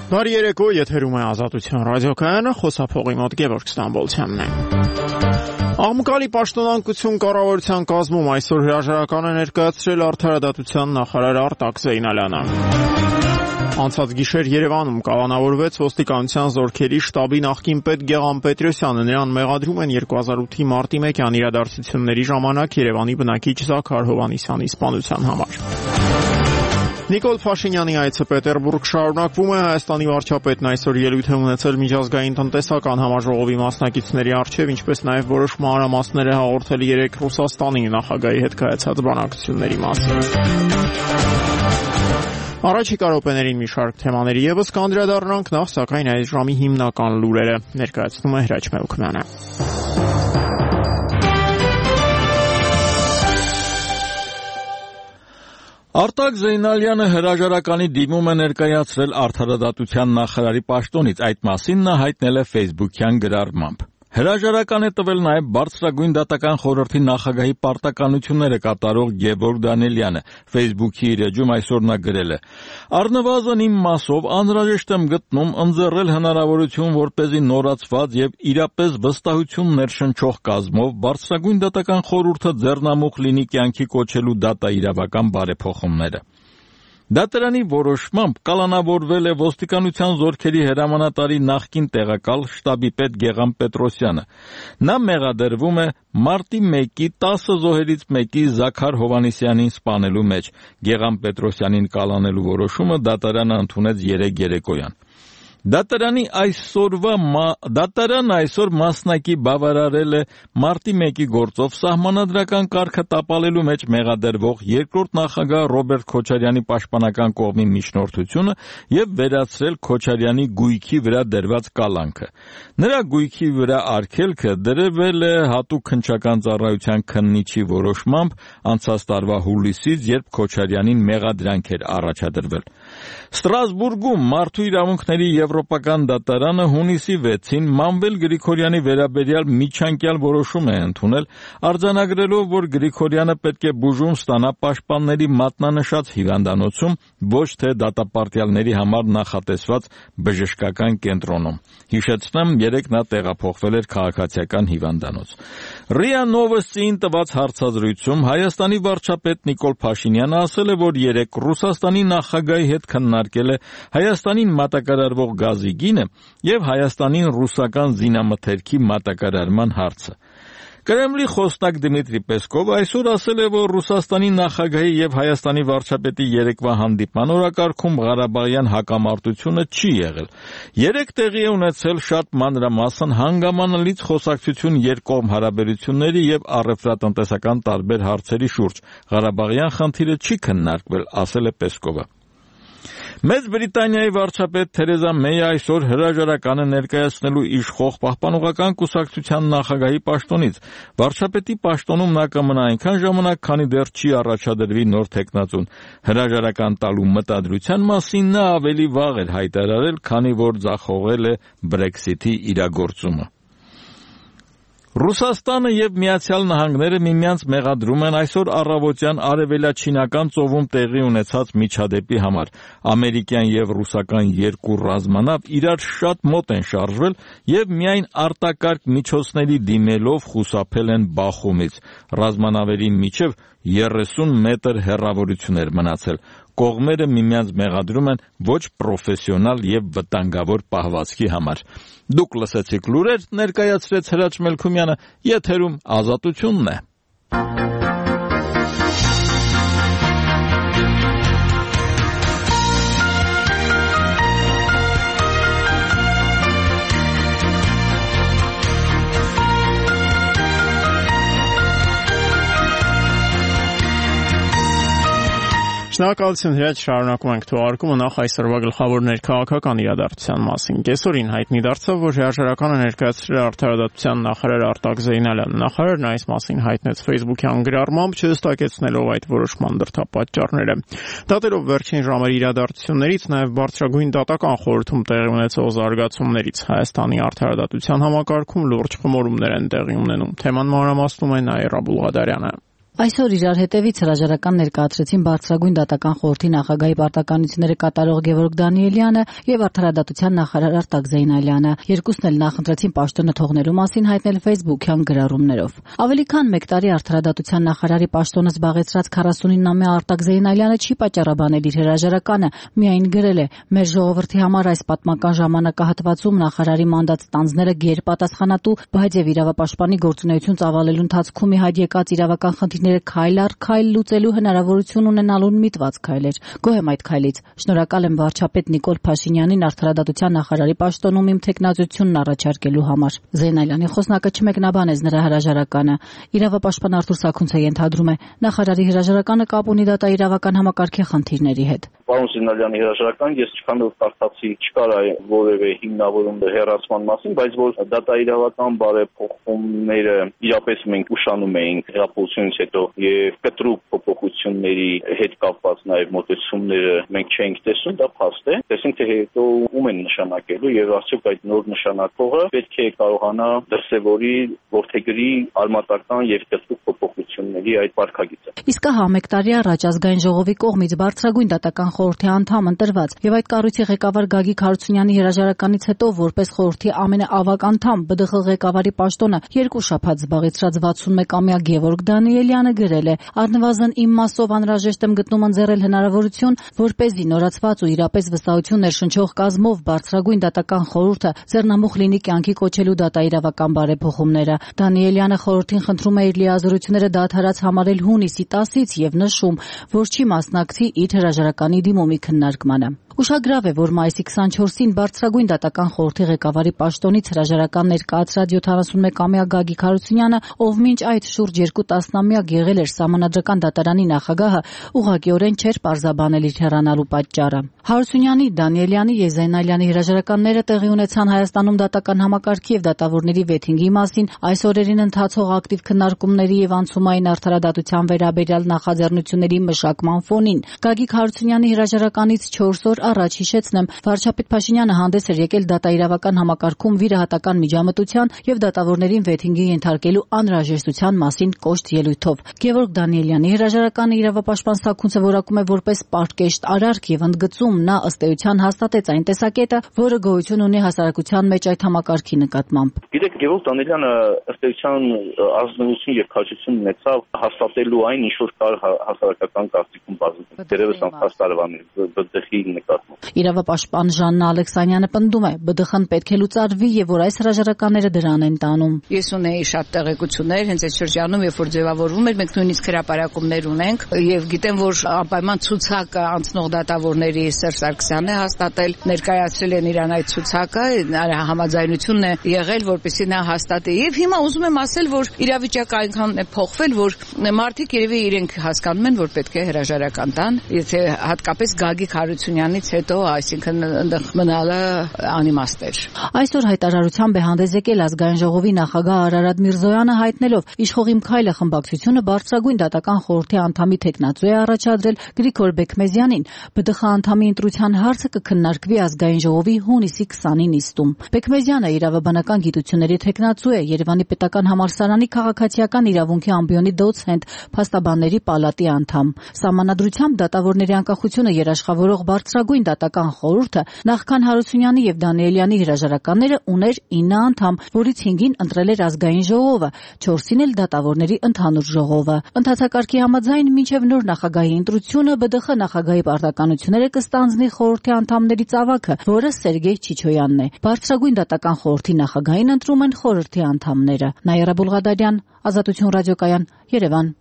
Բարի երեկո, եթերում է Ազատության ռադիոկայանը, խոսափողի մոտ Գևորգ Ստամբոլցյանն է։ Աղմկալի պաշտոնանկություն կառավարության կազմում այսօր հրաժարական է ներկայացրել Արդարադատության նախարար Արտակ Զեյնալյանը։ Անցած գիշեր Երևանում կալանավորվեց ոստիկանության զորքերի շտաբի նախկին պետ Գեղամ Պետրոսյանը, նրան մեղադրում են 2008-ի մարտի 1-յան իրադարձությունների ժամանակ Երևանի բնակիչ Զաքար Հովհաննիսյանի սպանության համար։ Նիկոլ Փաշինյանի այցը Պետերբուրգ շարունակվում է։ Հայաստանի վարչապետն այսօր ելույթ է ունեցել միջազգային տնտեսական համաժողովի մասնակիցների առջև, ինչպես նաև որոշ մանրամասներ է հաղորդել 3 Ռուսաստանի նախագահի հետ կայացած բանակցությունների մասին։ Առաջիկա րոպեներին մի շարք թեմաների ևս կանդրադառնանք, նախ սակայն այս ժամի հիմնական լուրերը ներկայացնում է Հրաչ Մելքմյանը։ Արտակ Զեյնալյանը հրաժարականի դիմում է ներկայացրել Արդարադատության նախարարի պաշտոնից, այդ մասին նա հայտնել է Facebook-յան գրառմամբ։ Հրաժարական է տվել նաև Բարձրագույն դատական խորհրդի նախագահի պարտականությունները կատարող Գևորգ Դանիելյանը։ Facebook-ի իր էջում այսօր նա գրել է. «Առնվազն իմ մասով անհրաժեշտ եմ գտնում ընձեռել հնարավորություն, որպեսզի նորացված եւ իրապես վստահություն ներշնչող կազմով Բարձրագույն դատական խորհուրդը ձեռնամուխ լինի կյանքի կոչելու դատաիրավական բարեփոխումները»։ Դատարանի որոշմամբ կալանավորվել է ոստիկանության զորքերի հրամանատարի նախկին տեղակալ շտաբի պետ Գեղամ Պետրոսյանը։ Նա մեղադրվում է մարտի 1-ի 10 զոհերից մեկի Զաքար Հովհաննիսյանին սպանելու մեջ։ Գեղամ Պետրոսյանին կալանելու որոշումը դատարանը ընդունեց 3 երեկոյան։ Դատարանը այսօր մասնակի բավարարել է մարտի 1-ի գործով սահմանադրական կարգը տապալելու մեջ մեղադրվող երկրորդ նախագահ Ռոբերտ Քոչարյանի պաշտպանական կողմի միջնորդությունը եւ վերացրել Քոչարյանի գույքի վրա դրված կալանքը։ Նրա գույքի վրա արգելքը դրվել է հատուկ քննչական ծառայության քննիչի որոշմամբ անցած տարվա հուլիսից, երբ Քոչարյանին մեղադրանք էր առաջադրվել։ Ստրասբուրգում մարդու իրավունքների Եվրոպական դատարանը հունիսի 6-ին Մանվել Գրիգորյանի վերաբերյալ միջանկյալ որոշում է ընդունել, արձանագրելով, որ Գրիգորյանը պետք է բուժում ստանա պաշտպանների մատնանշած հիվանդանոցում, ոչ թե դատապարտյալների համար նախատեսված բժշկական կենտրոնում։ Հիշեցնեմ, երեկ նա տեղափոխվել էր քաղաքացիական հիվանդանոց։ ՌԻԱ Նովոստին տված հարցազրույցում Հայաստանի վարչապետ Նիկոլ Փաշինյանը ասել է, որ երեկ Ռուսաստանի նախագահի հետ քննարկել է Հայաստանին մատակարարվող գազի գինը եւ Հայաստանին ռուսական զինամթերքի մատակարարման հարցը։ Կրեմլի խոսնակ Դմիտրի Պեսկովը այսօր ասել է, որ Ռուսաստանի նախագահի եւ Հայաստանի վարչապետի երեկվա հանդիպման օրակարգում Ղարաբաղյան հակամարտությունը չի եղել։ Երեք տեղի է ունեցել շատ մանրամասն հանգամանալից խոսակցություն երկկողմ հարաբերությունների եւ առևտրատնտեսական տարբեր հարցերի շուրջ։ Ղարաբաղյան խնդիրը չի քննարկվել, ասել է Պեսկովը։ Մեծ Բրիտանիայի վարչապետ Թերեզա Մեյը այսօր հրաժարական է ներկայացնելու իշխող Պահպանողական կուսակցության նախագահի պաշտոնից։ Վարչապետի պաշտոնում նա կմնա այնքան ժամանակ, քանի դեռ չի առաջադրվի նոր թեկնածուն։ Հրաժարական տալու մտադրության մասին նա ավելի վաղ էր հայտարարել, քանի որ ձախողել է Brexit-ի իրագործումը։ Ռուսաստանը եւ Միացյալ Նահանգները միմյանց մեղադրում են այսօր առավոտյան արևելաչինական ծովում տեղի ունեցած միջադեպի համար։ Ամերիկյան եւ ռուսական երկու ռազմանավ իրար շատ մոտ են շարժվել եւ միայն արտակարգ միջոցների դիմելով խուսափել են բախումից։ Ռազմանավերի միջև 30 մետր հեռավորություն էր մնացել։ Կողմերը միմյանց մեղադրում են ոչ պրոֆեսիոնալ եւ վտանգավոր պահվածքի համար։ Դուք լսեցիք լուրեր, ներկայացրեց Հրաչ Մելքումյանը, եթերում Ազատությունն է։ Շնորհակալություն, Հրաչ, շարունակում ենք թողարկումը, նախ այսօրվա գլխավոր ներքաղաքական իրադարձության մասին։ Կեսօրին հայտնի դարձավ, որ հրաժարական է ներկայացրել Արդարադատության նախարար Արտակ Զեյնալյանը։ Նախարարն այս մասին հայտնեց Facebook-յան գրառմամբ, չհստակեցնելով այդ որոշման դրդապատճառները։ Դատելով վերջին ժամերի իրադարձություններից, նաև Բարձրագույն դատական խորհրդում տեղի ունեցող զարգացումներից Հայաստանի արդարադատության համակարգում լուրջ խմորումներ են տեղի ունենում։ Թեման մանրամասնում է Նաիրա Բուլղադարյանը։ Այսօր իրար հետևից հրաժարական ներկայացրեցին Բարձրագույն դատական խորհրդի նախագահի պարտականությունները կատարող Գևորգ Դանիելյանը եւ Արդարադատության նախարար Արտակ Զեյնալյանը։ Երկուսն էլ նախընտրեցին պաշտոնը թողնելու մասին հայտնել Facebook-յան գրառումներով։ Ավելի քան 1 տարի Արդարադատության նախարարի պաշտոնը զբաղեցրած 49-ամյա Արտակ Զեյնալյանը չի պատճառաբանել իր հրաժարականը, միայն գրել է. «Մեր ժողովրդի համար այս պատմական ժամանակահատվածում նախարարի մանդատ ստանձնելը գերպատասխանատու, բայց եւ իրավապաշտպանի գործունեություն ծավալելու ընթացքում ի հայտ եկած իրավական խնդիրները քայլ առ քայլ լուծելու հնարավորություն ունենալուն միտված քայլ էր։ Գոհ եմ այդ քայլից։ Շնորհակալ եմ վարչապետ Նիկոլ Փաշինյանին Արդարադատության նախարարի պաշտոնում իմ թեկնածությունն առաջարկելու համար»։ Զեյնալյանի խոսնակը չմեկնաբանեց նրա հրաժարականը։ Իրավապաշտպան Արթուր Սաքունցը ենթադրում է, նախարարի հրաժարականը կապ ունի դատաիրավական համակարգի խնդիրների հետ։ Պարոն Զեյնալյանի հրաժարական ես չքանով կարդացի, չկար որևէ հիմնավորում հեռացման մասին, բայց որ դատաիրավական բարեփոխումները իրապես մենք ուշանում էինք հեղափոխությունից հետո եւ կտրուկ փոփոխությունների հետ կապված նաեւ մոտեցումները մենք չենք տեսնում, դա փաստ է։ Տեսենք թե հետո ում են նշանակելու եւ արդյոք այդ նոր նշանակողը պետք է կարողանա դրսեւորի ворթեգրի արմատական եւ կտրուկ փոփոխությունների այդ վարքագիծը։ Իսկ հա 1 տարի առաջ ազգային ժողովի կողմից Բարձրագույն դատական խորհրդի անդամ ընտրված եւ այդ կառույցի ղեկավար Գագիկ Հարությունյանի հրաժարականից հետո որպես խորհրդի ամենաավագ անդամ ԲԴԽ ղեկավարի պաշտոնը 2 շաբաթ զբաղեցրած 61-ամյա Գևորգ Դանիելյանը գրել է. «Առնվազն իմ մասով անհրաժեշտ եմ գտնում ընձեռել հնարավորություն, որպեսզի նորացված ու իրապես վստահություն ներշնչող կազմով Բարձրագույն դատական խորհուրդը ձեռնամուխ լինի կյանքի կոչելու դատաիրավական բարեփոխումները»։ Դանիելյանը խորհրդին խնդրում է իր լիազորությունները դադարած համարել հունիսի 10-ից եւ նշում, որ չի մասնակցի իր հրաժարականի դիմումի քննարկմանը։ Ուշագրավ է, որ մայիսի 24-ին Բարձրագույն դատական խորհրդի ղեկավարի պաշտոնից հրաժարական ներկայացրած 71-ամյա Գագիկ Հարությունյանը, ով մինչ այդ շուրջ 2 տասնամյակ եղել էր Սահմանադրական դատարանի նախագահը, ուղղակիորեն չէր պարզաբանել իր հեռանալու պատճառը։ Հարությունյանի, Դանիելյանի եւ Զեյնալյանի հրաժարականները տեղի ունեցան Հայաստանում դատական համակարգի եւ դատավորների վեթինգի մասին, այս օրերին ընթացող ակտիվ քննարկումների եւ անցումային արդարադատության վերաբերյալ նախաձեռնությունների մշակման ֆոնին։ Գագիկ Հարությունյանի հրաժարականից 4 օր առաջ հիշեցնեմ, վարչապետ Փաշինյանը հանդես էր եկել դատաիրավական համակարգում վիրահատական միջամտության եւ դատավորներին վեթինգի ենթարկելու անհրաժեշտության մասին կոշտ ելույթով։ Գևորգ Դանիելյանի հրաժարականը իրավապաշտպան Սաքունցը որակում է որպես պարկեշտ արարք եւ ընդգծում, նա ըստ էության հաստատեց այն տեսակետը, որը գոյություն ունի հասարակության մեջ այդ համակարգի նկատմամբ։ Գիտեք, Գևորգ Դանիելյանը ըստ էության ազնվություն եւ քաջություն ունեցավ հաստատելու այն, ինչ որ կար հասարակական կարծիքում բազում։ Դերևս անցած տարվանից ԲԴԽ-ի նկատմամբ։ Իրավապաշտպան Ժաննա Ալեքսանյանը պնդում է, ԲԴԽ-ն պետք է լուծարվի եւ որ այս հրաժարականները դրան են տանում։ Ես ունեի շատ տեղեկություններ հենց այդ շրջանում, երբ որ ձևավորվում էր, մենք նույնիսկ հրապարակումներ ունենք եւ գիտեմ, որ անպայման ցուցակը անցնող դատավորների Սերժ Սարգսյանն է հաստատել, ներկայացրել են իրան այդ ցուցակը, համաձայնությունն է եղել, որպեսզի նա հաստատի։ Եվ հիմա ուզում եմ ասել, որ իրավիճակը այնքան է փոխվել, որ մարդիկ երևի իրենք հասկանում են, որ պետք է հրաժարական տան, եթե հատկապես Գագիկ Հարությունյանից հետո, այսինքն այնտեղ մնալը անիմաստ էր։ Այսօր հայտարարությամբ է հանդես եկել ազգային ժողովի նախագահ Արարատ Միրզոյանը, հայտնելով իշխող Իմ քայլը խմբակցությունը Բարձրագույն դատական խորհրդի անդամի թեկնածու է առաջադրել Գրիգոր Բեկմեզյանին։ ԲԴԽ անդամի ընտրության հարցը կքննարկվի ազգային ժողովի հունիսի 20-ի նիստում։ Բեկմեզյանը իրավաբանական գիտությունների թեկնածու է, Երևանի պետական համալսարանի քաղաքացիական իրավունքի ամբիոնի դոցենտ, փաստաբանների պալատի անդամ։ Սահմանադրությամբ դատավորների անկախությունը երաշխավորող Բարձրագույն դատական խորհուրդը նախքան Հարությունյանի եւ Դանիելյանի հրաժարականները ուներ 9 անդամ, որից 5-ին ընտրել էր ազգային ժողովը, 4-ին էլ դատավորների ընդհանուր ժողովը։ Ընթացակարգի համաձայն մինչև նոր նախագահի ընտրությունը ԲԴԽ նախագահի պարտականությունները կստանձնի խորհրդի անդամներից ավագը, որը Սերգեյ Չիչոյանն է։ Բարձրագույն դատական խորհրդի նախագահին ընտրում են խորհրդի անդամները։ Նաիրա Բուլղադարյան, Ազատություն ռադիոկայան, Երևան։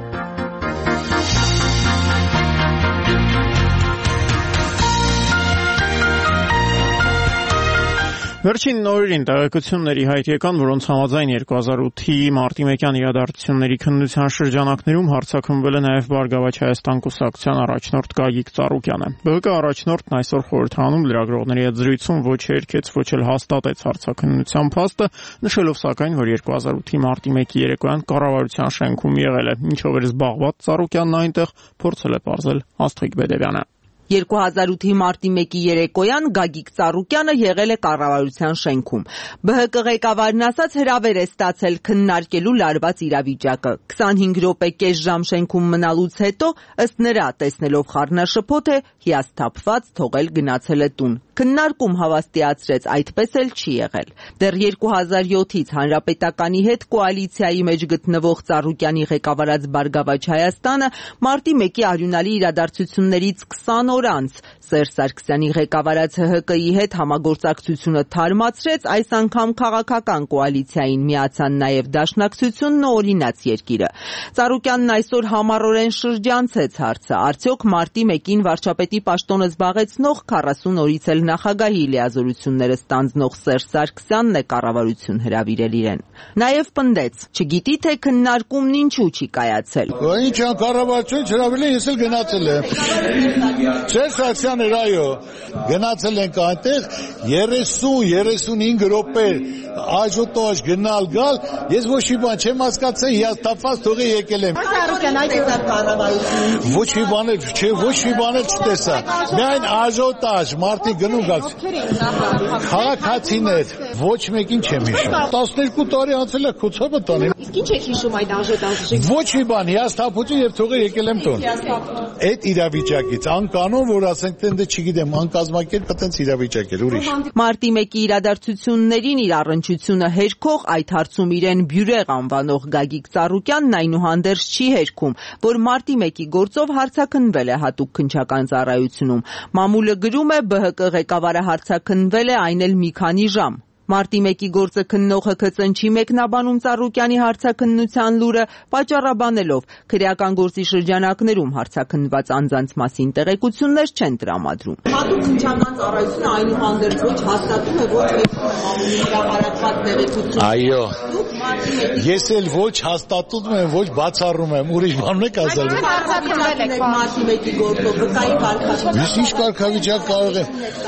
Վերջին նորերին տեղեկությունների հայտ եկան, որոնց համաձայն 2008-ի մարտի 1-յան իրադարձությունների քննության շրջանակներում հարձակվվել է նաև Բարգավաճ Հայաստան կուսակցության առաջնորդ Գագիկ Ծառուկյանը։ ԲՀԿ առաջնորդն այսօր խորհրդարանում լրագրողների հետ զրույցում ոչ երգեց, ոչ էլ հաստատեց հարցաքննության փաստը, նշելով սակայն, որ 2008-ի մարտի 1-ի երեկոյան կառավարության շենքում եղել է, ինչով էր զբաղված Ծառուկյանն այնտեղ, փորձել է պարզել Աստղիկ Բեդևյանը։ 2008-ի մարտի 1-ի երեկոյան Գագիկ Ծառուկյանը եղել է կառավարության շենքում։ ԲՀԿ ղեկավարն ասաց հրավեր է ստացել քննարկելու լարված իրավիճակը։ 25 րոպե կես ժամ շենքում մնալուց հետո, ըստ նրա, տեսնելով խառնաշփոթ է, հիասթափված թողել գնացել է տուն։ Քննարկում հավաստիացրեց, այդպես էլ չի եղել։ Դեռ 2007-ից Հանրապետականի հետ կոալիցիայի մեջ գտնվող Ծառուկյանի ղեկավարած Բարգավաճ Հայաստանը մարտի 1-ի արյունալի իրադարձություններից 20 օր անց Սերժ Սարգսյանի ղեկավարած ՀՀԿ-ի հետ համագործակցությունը թարմացրեց, այս անգամ քաղաքական կոալիցիային միացան նաև Դաշնակցությունն ու Օրինաց երկիրը։ Ծառուկյանն այսօր համառորեն շրջանցեց հարցը, արդյոք մարտի 1-ին վարչապետի պաշտոնը զբաղեցնող 40 օրից էլ նախագահի լիազորությունները ստանձնող Սերժ Սարգսյանն է կառավարություն հրավիրել իրեն։ Նաև պնդեց, չգիտի թե քննարկումն ինչու չի կայացել։ Ինչ կառավարությունից հրավիրել, ես էլ գնացել եմ։ Սերժ Սարգսյանն էր, այո, գնացել ենք այնտեղ 30-35 րոպե աժոտոջ գնալ գալ, ես ոչ մի բան չեմ հասկացել, հիասթափված թողի եկել եմ։ Ծառուկյան այդ կառավարություն։ Ոչ մի բան էլ չտեսա։ Միայն աժոտաժ, մարդի գնում գալ։ Քաղաքացիներ, ոչ մեկին չեմ հիշում։ 12 տարի անցել է քուցոբը տանեմ։ Իսկ ինչ եք հիշում այդ աժոտաժի։ Ոչ մի բան, հիասթափություն եւ թողի եկել եմ տուն։ Այդ իրավիճակից անկանոն, որ ասենք թե չգիտեմ, անկազմակերպ այդպես իրավիճակ էր, ուրիշ։ Մարտի 1-ի իրադարձություններին իր առնչությունը հերքող այդ հարցում իրեն բյուրեղ անվանող Գագիկ Ծառուկյանն այնուհանդերձ չի հերքում, որ մարտի 1-ի գործով հարցաքննվել է հատուկ քննչական ծառայությունում։ Մամուլը գրում է ԲՀԿ ղեկավարը հարցաքննվել է այն էլ մի քանի ժամ։ Մարտի 1-ի գործը քննող ՀՔԾ-ն չի մեկնաբանում Ծառուկյանի հարցաքննության լուրը, պատճառաբանելով քրեական գործի շրջանակներում հարցաքննված անձանց մասին տեղեկություններ չեն տրամադրում։ Հատուկ քննչական ծառայությունը այնուհանդերձ ոչ հաստատում է, ոչ մամուլի հրապարակված տեղեկություն։ Այո։ Ես էլ ոչ հաստատում եմ, ոչ բացառում եմ, ուրիշ բան եք ասել։ Մարտի 1-ի գործով վկայի կարգավիճակ։ Իսկ ինչ կարգավիճակ կարող է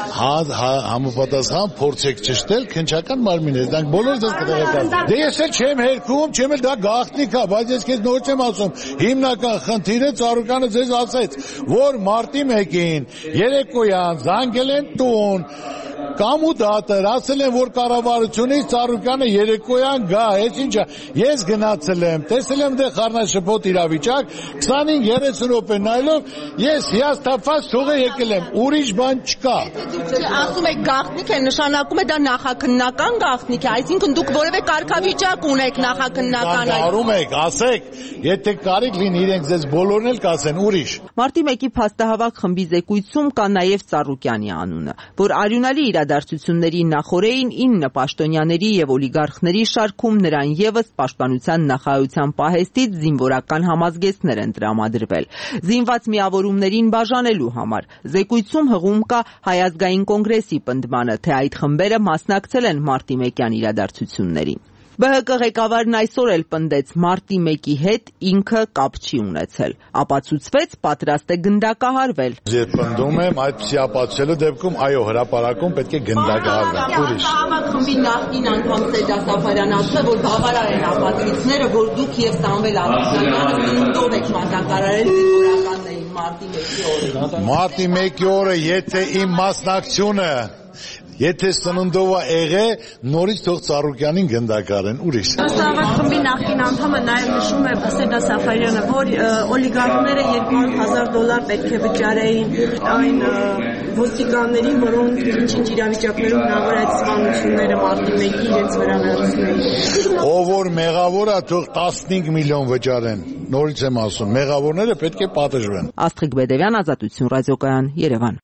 համապատասխան փորձեք ճշտել քննչական մարմինը, դրանք բոլորը դες կտեղեկան։ Դե ես էլ չեմ հերքում, չեմ էլ դա գաղտնիք է, բայց ես քեզ նոր չեմ ասում։ Հիմնական խնդիրը Ծառուկյանը ձեզ ասեց, որ մարտի 1-ին երեկոյան զանգել են տուն, կամ ու դատեր, ասել են, որ կառավարությունից Ծառուկյանը երեկոյան գա, այս ինչա։ Ես գնացել եմ, տեսել եմ դե խառնաշփոթ իրավիճակ, 25-30 րոպե նայելով, ես հիասթափված թողը եկել եմ, ուրիշ բան չկա։ Ասում եք գաղտնիք է, նշանակում է դա նախաքննական գաղտնիք է, այսինքն դուք որևէ կարգավիճակ ունեք նախաքննական այդ։ Դարում եք, ասեք, եթե կարիք լինի իրենք ձեզ բոլորն էլ կասեն, ուրիշ։ Մարտի 1-ի փաստահավաք խմբի զեկույցում կա նաև Ծառուկյանի անունը, որ արյունալի իրադարձությունների նախօրեին 9 պաշտոնյաների եւ օլիգարխների շարքում նրան եւս պաշտպանության նախարարության պահեստից զինվորական համազգեստներ են տրամադրվել։ Զինված միավորումներին բաժանելու համար զեկույցում հղում կա Հայ ազգային կոնգրեսի պնդմանը, թե այդ խմբերը մասնակցել են մարտի 1-յան իրադարձություններին։ ԲՀԿ ղեկավարն այսօր էլ պնդեց մարտի 1-ի հետ ինքը կապ չի ունեցել։ Ապացուցվեց պատրաստ է գնդակահարվել։ Ես պնդում եմ այդպիսի ապացուցելու դեպքում այո հրապարակում պետք է գնդակահարվեն։ Ուրիշ։ Խմբի նախկին անդամ Սեդա Սաֆարյանն ասում է, որ բավարար են ապացույցները, որ դուք եւ Սամվել Ալիքյանը նույնով եք մատակարարել զինվորականներին մարտի 1-ի օրը։ Մարտի 1-ի օրը եթե իմ մասնակցությունը Եթե սննդով է եղել, նորից թող Ծառուկյանին գնդակարեն, ուրիշ։ Սավակ խմբի նախկին անդամը նաև նշում է Սեդա Սաֆարյանը, որ օլիգարխները $200,000 պետք է վճարեին այն ոստիկաններին, որոնք ինչ-ինչ իրավիճակներում հնարավոր այդ սպանությունները մարտի 1-ի իրենց վրա վերցնեն։ Ով որ մեղավոր է, թող 15 միլիոն վճարեն։ Նորից եմ ասում, մեղավորները պետք է պատժվեն։ Աստղիկ Բեդևյան, Ազատություն ռադիոկայան, Երևան։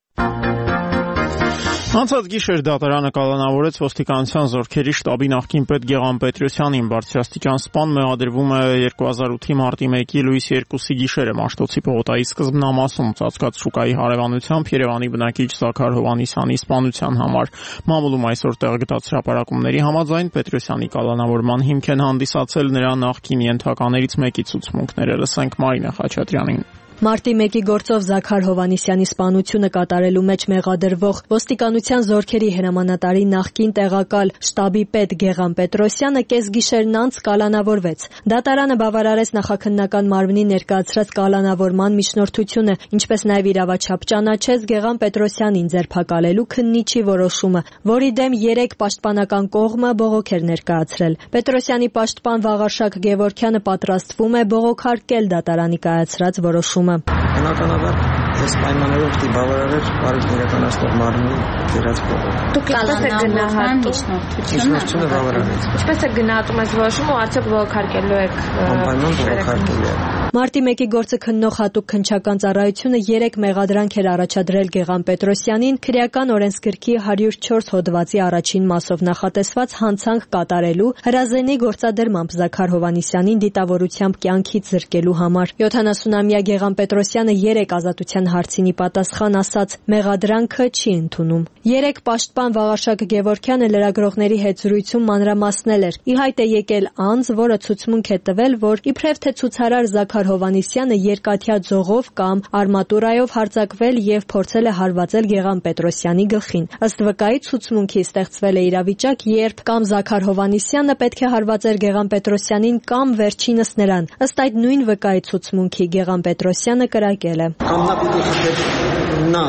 Անցած գիշեր դատարանը կալանավորեց ոստիկանության զորքերի շտաբի նախկին պետ Գեղամ Պետրոսյանին, բարձրաստիճան սպան մեղադրվում է 2008-ի մարտի 1-ի լույս 2-ի գիշերը Մաշտոցի պողոտայի սկզբնամասում ծածկած շուկայի հարևանությամբ Երևանի բնակիչ Զաքար Հովհաննիսյանի սպանության համար։ Մամուլում այսօր տեղգտած հրապարակումների համաձայն Պետրոսյանի կալանավորման հիմք են հանդիսացել նրա նախկին ենթականերից մեկի ցուցմունքները։ Լսենք Մարինա Խաչատրյանին։ Մարտի 1-ի գործով Զաքար Հովհաննիսյանի սպանությունը կատարելու մեջ մեղադրվող ոստիկանության զորքերի հրամանատարի նախկին տեղակալ շտաբի պետ Գեղամ Պետրոսյանը կեսգիշերն անց կալանավորվեց։ Դատարանը բավարարեց նախաքննական մարմնի ներկայացրած կալանավորման միջնորդությունը, ինչպես նաև իրավաչափ ճանաչեց Գեղամ Պետրոսյանին ձերբակալելու քննիչի որոշումը, որի դեմ 3 պաշտպանական կողմը բողոք էր ներկայացրել։ Պետրոսյանի պաշտպան Վաղարշակ Գևորգյանը պատրաստվում է բողոքարկել դատարանի կայացրած որոշումը։ Բնականաբար այս պայմաններով պետք է բավարարել բարիք իրականացնող մարմնի կերած բողոք։ Դուք ինչպես եք գնահատում միջնորդությունը բավարարեց։ Ինչպես եք գնահատում այս որոշումը ու արդյոք բողոքարկելու եք։ Անպայման բողոքարկելու եք։ Մարտի 1-ի գործը քննող հատուկ քննչական ծառայությունը 3 մեղադրանք էր առաջադրել Գեղամ Պետրոսյանին քրեական օրենսգրքի 104 հոդվածի առաջին մասով նախատեսված հանցանք կատարելու, հրազենի գործադրմամբ Զաքար Հովհաննիսյանին դիտավորությամբ կյանքից զրկելու համար։ 70-ամյա Գեղամ Պետրոսյանը 3 ազատության հարցինի պատասխան ասաց մեղադրանքը չի ընդունում։ 3 պաշտպան Վաղարշակ Գևորգյանը լրագրողների հետ զրույցում մանրամասնել էր։ Ի հայտ է եկել անձ, որը ցուցմունք է տվել, որ իբրև թե ցուցարար Զաքար Հովհաննիսյանը երկաթյա ձողով կամ արմատուրայով հարձակվել եւ փորձել է հարվածել Գեղամ Պետրոսյանի գլխին։ Ըստ վկայի ցուցմունքի ստեղծվել է իրավիճակ, երբ կամ Զաքար Հովհաննիսյանը պետք է հարվածեր Գեղամ Պետրոսյանին կամ վերջինս նրան։ Ըստ այդ նույն վկայի ցուցմունքի Գեղամ Պետրոսյանը կրակել է։ Կամ նա պիտի նա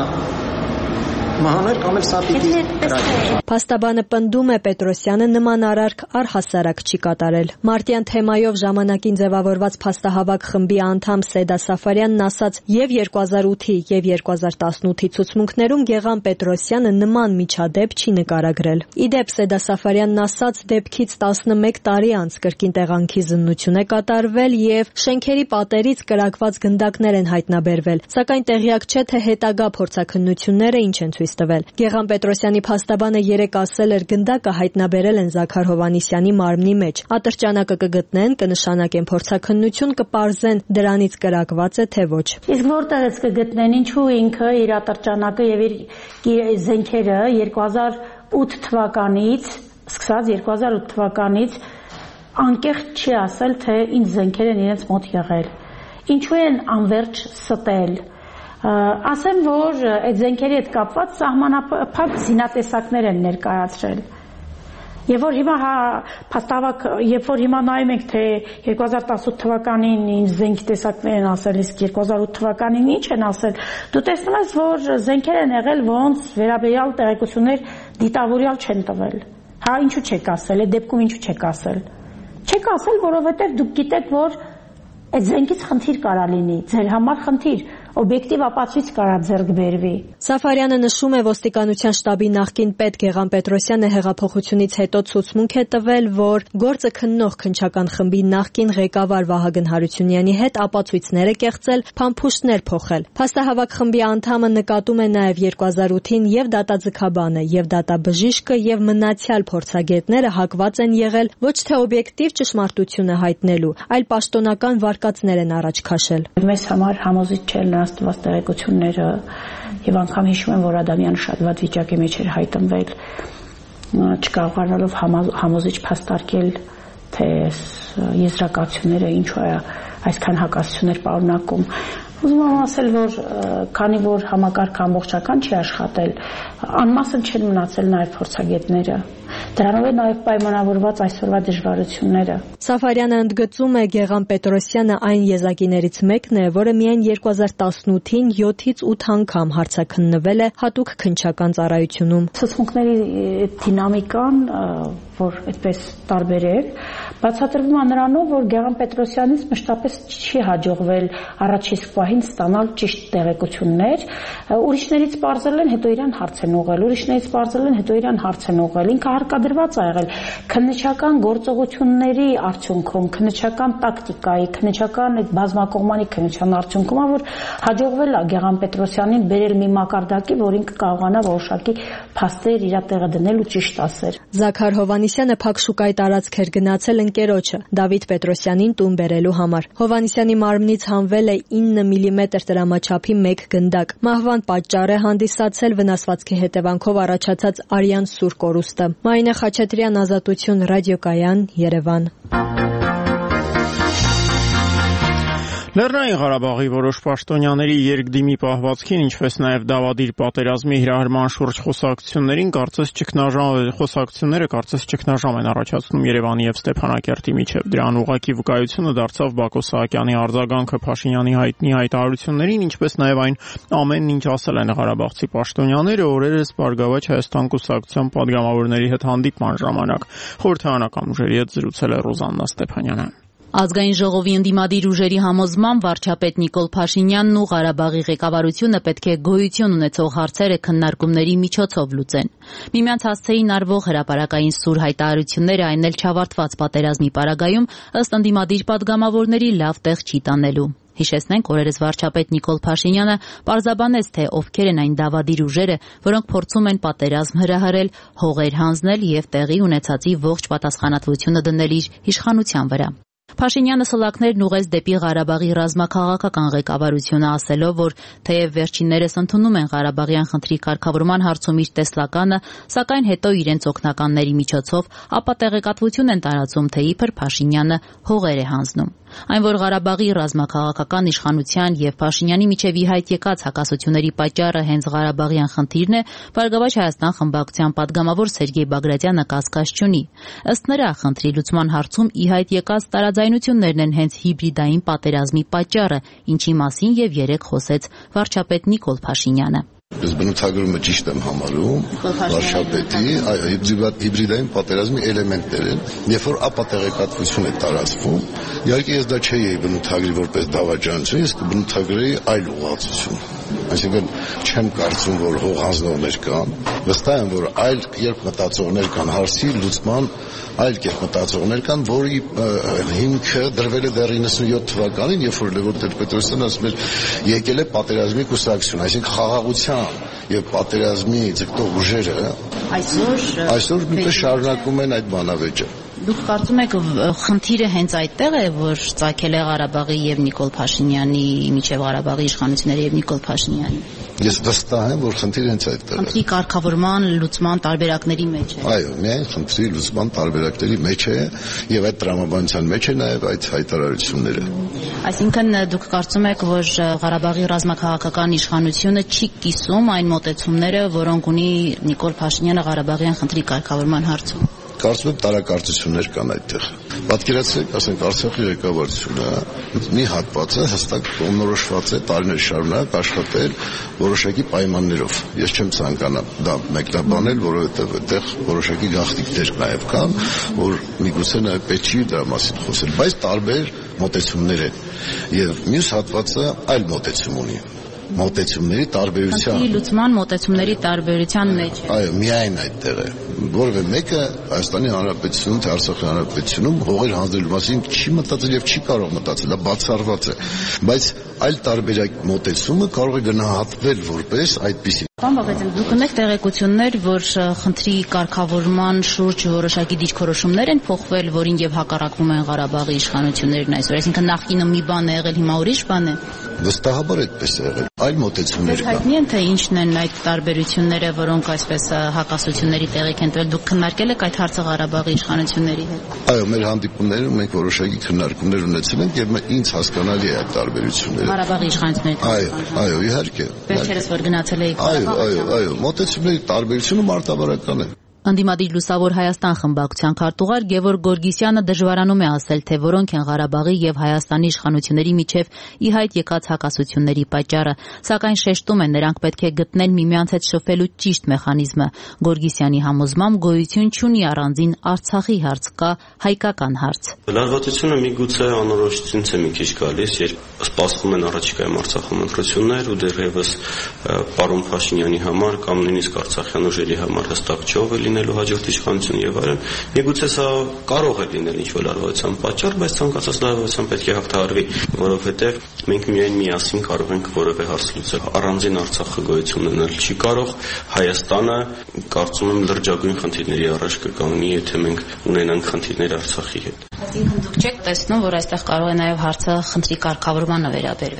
մահաներ կամ էլ սա պիտի կրակել։ Փաստաբանը պնդում է Պետրոսյանը նման արարք առհասարակ չի կատարել։ Մարտյան թեմայով ժամանակին ձևավորված փաստահավաք խմբի անդամ Սեդա Սաֆարյանն ասաց եւ 2008-ի եւ 2018-ի ցուցմունքներում Գեղամ Պետրոսյանը նման միջադեպ չի նկարագրել։ Իդեպ Սեդա Սաֆարյանն ասաց դեպքից 11 տարի անց կրկին տեղանքի զննություն է կատարվել եւ շենքերի պատերից կրակված գնդակներ են հայտնաբերվել, սակայն տեղյակ չէ թե հետագա փորձաքննությունները ինչ են ցույց տվել։ Գեղամ Պետրոսյանի փաստաբանը 3 ասել էր գնդակը հայտնաբերել են Զաքար Հովհաննիսյանի մարմնի մեջ։ Ատրճանակը կգտնեն, կնշանակեն փորձաքննություն, կպարզեն դրանից կրակված է թե ոչ։ Իսկ որտեղից կգտնեն, ինչու ինքը իր ատրճանակը եւ իր զենքերը 2008 թվականից, սկսած 2008 թվականից անկեղծ չի ասել, թե ինչ զենքեր են իրենց մոտ եղել։ Ինչու են անverջ ստել։ Ասեմ, որ այդ զենքերի հետ կապված սահմանափակ զինատեսակներ են ներկայացրել։ Եվ որ հիմա փաստավակ, երբ որ հիմա նայում ենք, թե 2018 թվականին ինչ զենքի տեսակներ են ասել, իսկ 2008 թվականին ինչ են ասել, դու տեսնում ես, որ զենքեր են եղել, ոնց վերաբերյալ տեղեկություններ դիտավորյալ չեն տվել։ Հա, ինչու չեք ասել, այդ դեպքում ինչու չեք ասել։ Չեք ասել, որովհետև դուք գիտեք, որ այդ զենքից խնդիր կարա լինի, ձեր համար խնդիր, օբյեկտիվ ապացույց կարա ձեռք բերվի։ Սաֆարյանը նշում է ոստիկանության շտաբի նախկին պետ Գեղամ Պետրոսյանը հեղափոխությունից հետո ցուցմունք է տվել, որ գործը քննող քննչական խմբի նախկին ղեկավար Վահագն Հարությունյանի հետ ապացույցներ է կեղծել, փամփուշտներ փոխել։ Փաստահավաք խմբի անդամը նկատում է նաև 2008-ին եւ դատաձգաբանը, եւ դատաբժիշկը եւ մնացյալ փորձագետները հակված են եղել ոչ թե օբյեկտիվ ճշմարտությունը հայտնելու, այլ պաշտոնական վարկածներ են առաջ քաշել։ Մեզ համար համոզիչ չէր նրանց տված տեղեկությունները եւ անգամ հիշում եմ, որ Ադամյանը շատ վատ վիճակի մեջ էր հայտնվել, չկարողանալով համոզիչ փաստարկել, թե եզրակացությունները ինչու է այսքան հակասություններ պարունակում։ Ուզում եմ ասել, որ քանի որ համակարգը ամբողջական չի աշխատել, անմասն չեն մնացել նաև փորձագետները։ Դրանով է նաև պայմանավորված այսօրվա դժվարությունները։ Սաֆարյանը ընդգծում է Գեղամ Պետրոսյանը այն եզակիներից մեկն է, որը միայն 2018-ին 7-ից 8 անգամ հարցաքննվել է հատուկ քննչական ծառայությունում։ Ցուցմունքների դինամիկան, որ այդպես տարբերել, բացատրվում է նրանով, որ Գեղամ Պետրոսյանից մշտապես չի հաջողվել առաջին պահին ստանալ ճիշտ տեղեկություններ, ուրիշներից պարզել են, հետո իրան հարց են ուղղել, ուրիշներից պարզել են, հետո իրան հարց են ուղղել։ Ինքը հարկադրված է եղել քննչական գործողությունների արդյունքում, քննչական տակտիկայի, քննչական այդ բազմակողմանի քննչական արդյունքում, որ հաջողվել է Գեղամ Պետրոսյանին բերել մի մակարդակի, որ ինքը կարողանա որոշակի փաստեր իր տեղը դնել ու ճիշտ ասել։ Զաքար Հովհաննիսյանը փակ շուկայի տարածք էր գնացել ընկերոջը Դավիթ Պետրոսյանին տուն բերելու համար։ Հովհաննիսյանի մարմնից հանվել է 9 մմ տրամաչափի 1 գնդակ։ Մահվան պատճառ է հանդիսացել վնասվածքի հետևանքով առաջացած արյան սուր կորուստը։ Մարինե Խաչատրյան, Ազատություն, Ռադիոկայան, Երևան։ Լեռնային Ղարաբաղի որոշ պաշտոնյաների երկդիմի պահվածքին, ինչպես նաև դավադիր պատերազմի հրահրման շուրջ խոսակցությունները կարծես ճգնաժամ են առաջացնում Երևանի եւ Ստեփանակերտի միջև։ Դրան ուղղակի վկայությունը դարձավ Բակո Սահակյանի արձագանքը Փաշինյանի հայտնի հայտարարություններին, ինչպես նաև այն ամենն, ինչ ասել են ղարաբաղցի պաշտոնյաները օրերս Բարգավաճ Հայաստան կուսակցության падգամավորների հետ հանդիպման ժամանակ։ Խորհրդարանական ուժերի հետ զրուցել է Ռոզաննա Ստեփանյանը։ Ազգային ժողովի ընդդիմադիր ուժերի համոզմամբ վարչապետ Նիկոլ Փաշինյանն ու Ղարաբաղի ղեկավարությունը պետք է գոյություն ունեցող հարցերը քննարկումների միջոցով լուծեն։ Միմյանց հասցեին արվող հրապարակային սուր հայտարարությունները, այն էլ չավարտված պատերազմի պարագայում, ըստ ընդդիմադիր падգամավորների, լավ տեղ չի տանելու։ Հիշեցնենք, օրերս վարչապետ Նիկոլ Փաշինյանը պարզաբանեց, թե ովքեր են այն դավադիր ուժերը, որոնք փորձում են պատերազմ հրահրել, հողեր հանձնել եւ տեղի ունեցածի ողջ պատասխանատվությունը դնել իր իշխանության վրա։ Փաշինյանը սլաքներն ուղղեց դեպի Ղարաբաղի ռազմաքաղաքական ղեկավարությունը, ասելով, որ թեև վերջիններս ընդունում են Ղարաբաղյան խնդրի կարգավորման հարցում իր տեսլականը, սակայն հետո իրենց օգնականների միջոցով ապա տեղեկատվություն են տարածում, թե իբր Փաշինյանը հողեր է հանձնում։ Այն, որ Ղարաբաղի ռազմաքաղաքական իշխանության եւ Փաշինյանի միջև ի հայտ եկած հակասությունների պատճառը հենց Ղարաբաղյան խնդիրն է, Բարգավաճ Հայաստան խմբակցության падգամավոր Սերգեյ Բագրատյանը կասկած չունի։ Ըստ նրա, խնդրի լուծման հարցում ի հայտ եկած տարաձայնություններն են հենց հիբրիդային պատերազմի պատճառը, ինչի մասին եւ երեկ խոսեց վարչապետ Նիկոլ Փաշինյանը։ Ես բնութագրումը ճիշտ եմ համարում վարչապետի հիբրիդային պատերազմի էլեմենտներ են, երբ որ ապատեղեկատվություն է տարածվում, իհարկե ես դա չէի բնութագրի որպես դավաճանություն, ես կբնութագրեի այլ ուղղվածություն, այսինքն չեմ կարծում, որ հող հանձնողներ կան, վստահ եմ, որ այլ երբ մտածողներ կան հարցի լուծման, այլ կերպ մտածողներ կան, որի հիմքը դրվել է դեռ 97 թվականին, երբ որ Լևոն Տեր-Պետրոսյանը ասում էր եկել է պատերազմի կուսակցություն, այսինքն խաղաղության եւ պատերազմի ձգտող ուժերը այսօր միտը շարունակում են այդ բանավեճը։ Դուք կարծում եք խնդիրը հենց այդտեղ է, որ ծագել է Ղարաբաղի եւ Նիկոլ Փաշինյանի միջև Ղարաբաղի իշխանությունների եւ Նիկոլ Փաշինյանի։ Ես վստահ եմ, որ խնդիրը հենց այդտեղ է։ Խնդրի կարգավորման լուծման տարբերակների մեջ է։ Այո, միայն խնդրի լուծման տարբերակների մեջ է եւ այդ տրամաբանության մեջ է նաեւ այդ հայտարարությունները։ Այսինքն դուք կարծում եք, որ Ղարաբաղի ռազմաքաղաքական իշխանությունը չի կիսում այն մոտեցումները, որոնք ունի Նիկոլ Փաշինյանը Ղարաբաղյան խնդրի կարգավորման հարցում։ Կարծում եմ տարակարծություններ կան այդտեղ։ Պատկերացրեք, ասենք Արցախի ղեկավարությունը մի հատվածը հստակ կողմնորոշված է տարիներ շարունակ աշխատել որոշակի պայմաններով։ Ես չեմ ցանկանա դա մեկնաբանել, որովհետև այդտեղ որոշակի գաղտնիքներ նաև կան, որ միգուցե նաև պետք չի դրա մասին խոսել, բայց տարբեր մոտեցումներ են։ Եվ մյուս հատվածը այլ մոտեցում ունի։ Մոտեցումների տարբերության լուծման մոտեցումների տարբերության մեջ է։ Այո, միայն այդտեղ է։ Որևէ մեկը Հայաստանի Հանրապետությունում թե Արցախի Հանրապետությունում հողեր հանձնելու մասին չի մտածել եւ չի կարող մտածել, դա բացառված է։ Բայց այլ տարբերակ մոտեցումը կարող է գնահատվել որպես այդպիսի։ Պարոն Բաղդասարյան, դուք ունեք տեղեկություններ, որ խնդրի կարգավորման շուրջ որոշակի դիրքորոշումներ են փոխվել, որին եւ հակառակվում են Ղարաբաղի իշխանություններն այսօր, այսինքն նախկինը մի բան է եղել, հիմա ուրիշ բան է։ Վստահաբար այդպես է եղել։ Այլ մոտեցումներ կան։ Հայտնի են թե ինչն են այդ տարբերությունները, որոնք այսպես հակասությունների տեղիք են տվել։ Դուք քննարկել եք այդ հարցը Ղարաբաղի իշխանությունների հետ։ Այո, մեր հանդիպումներում մենք որոշակի քննարկումներ ունեցել ենք եւ ինձ հասկանալի է այդ տարբերությունները։ Ղարաբաղի իշխանությունների։ Այո, իհարկե։ Վերջերս որ գնացել եք։ Այո, մոտեցումների տարբերությունը մարտավարական է։ Ընդդիմադիր Լուսավոր Հայաստան խմբակցության քարտուղար Գևորգ Գորգիսյանը դժվարանում է ասել, թե որոնք են Ղարաբաղի եւ Հայաստանի իշխանությունների միջև ի հայտ եկած հակասությունների պատճառը, սակայն շեշտում է, նրանք պետք է գտնել միմյանց հետ շփվելու ճիշտ մեխանիզմը։ Գորգիսյանի համոզմամբ գոյություն չունի առանձին Արցախի հարց, կա հայկական հարց։ Լարվածությունը միգուցե անորոշությունից է մի քիչ գալիս, երբ սպասվում են առաջիկայում Արցախում ընտրություններ ու դեռևս պարոն Փաշինյանի համար կամ նույնիսկ արցախյան ուժերի համար հստակ չով է լինելու հաջորդ իշխանություն եւ այլն։ Միգուցե սա կարող է լինել ինչ-որ լարվածության պատճառ, բայց ցանկացած լարվածության պետք է հաղթահարվի, որովհետեւ մենք միայն միասին կարող ենք որևէ հարց լուծել։ Առանձին Արցախը գոյություն ունենալ չի կարող։ Հայաստանը, կարծում եմ, լրջագույն խնդիրների առաջ կկանգնի, եթե մենք ունենանք խնդիրներ Արցախի հետ։ Այսինքն դուք չեք տեսնում, որ այստեղ կարող է նաև հարցը խնդրի կարգավորմանը վերաբերվել։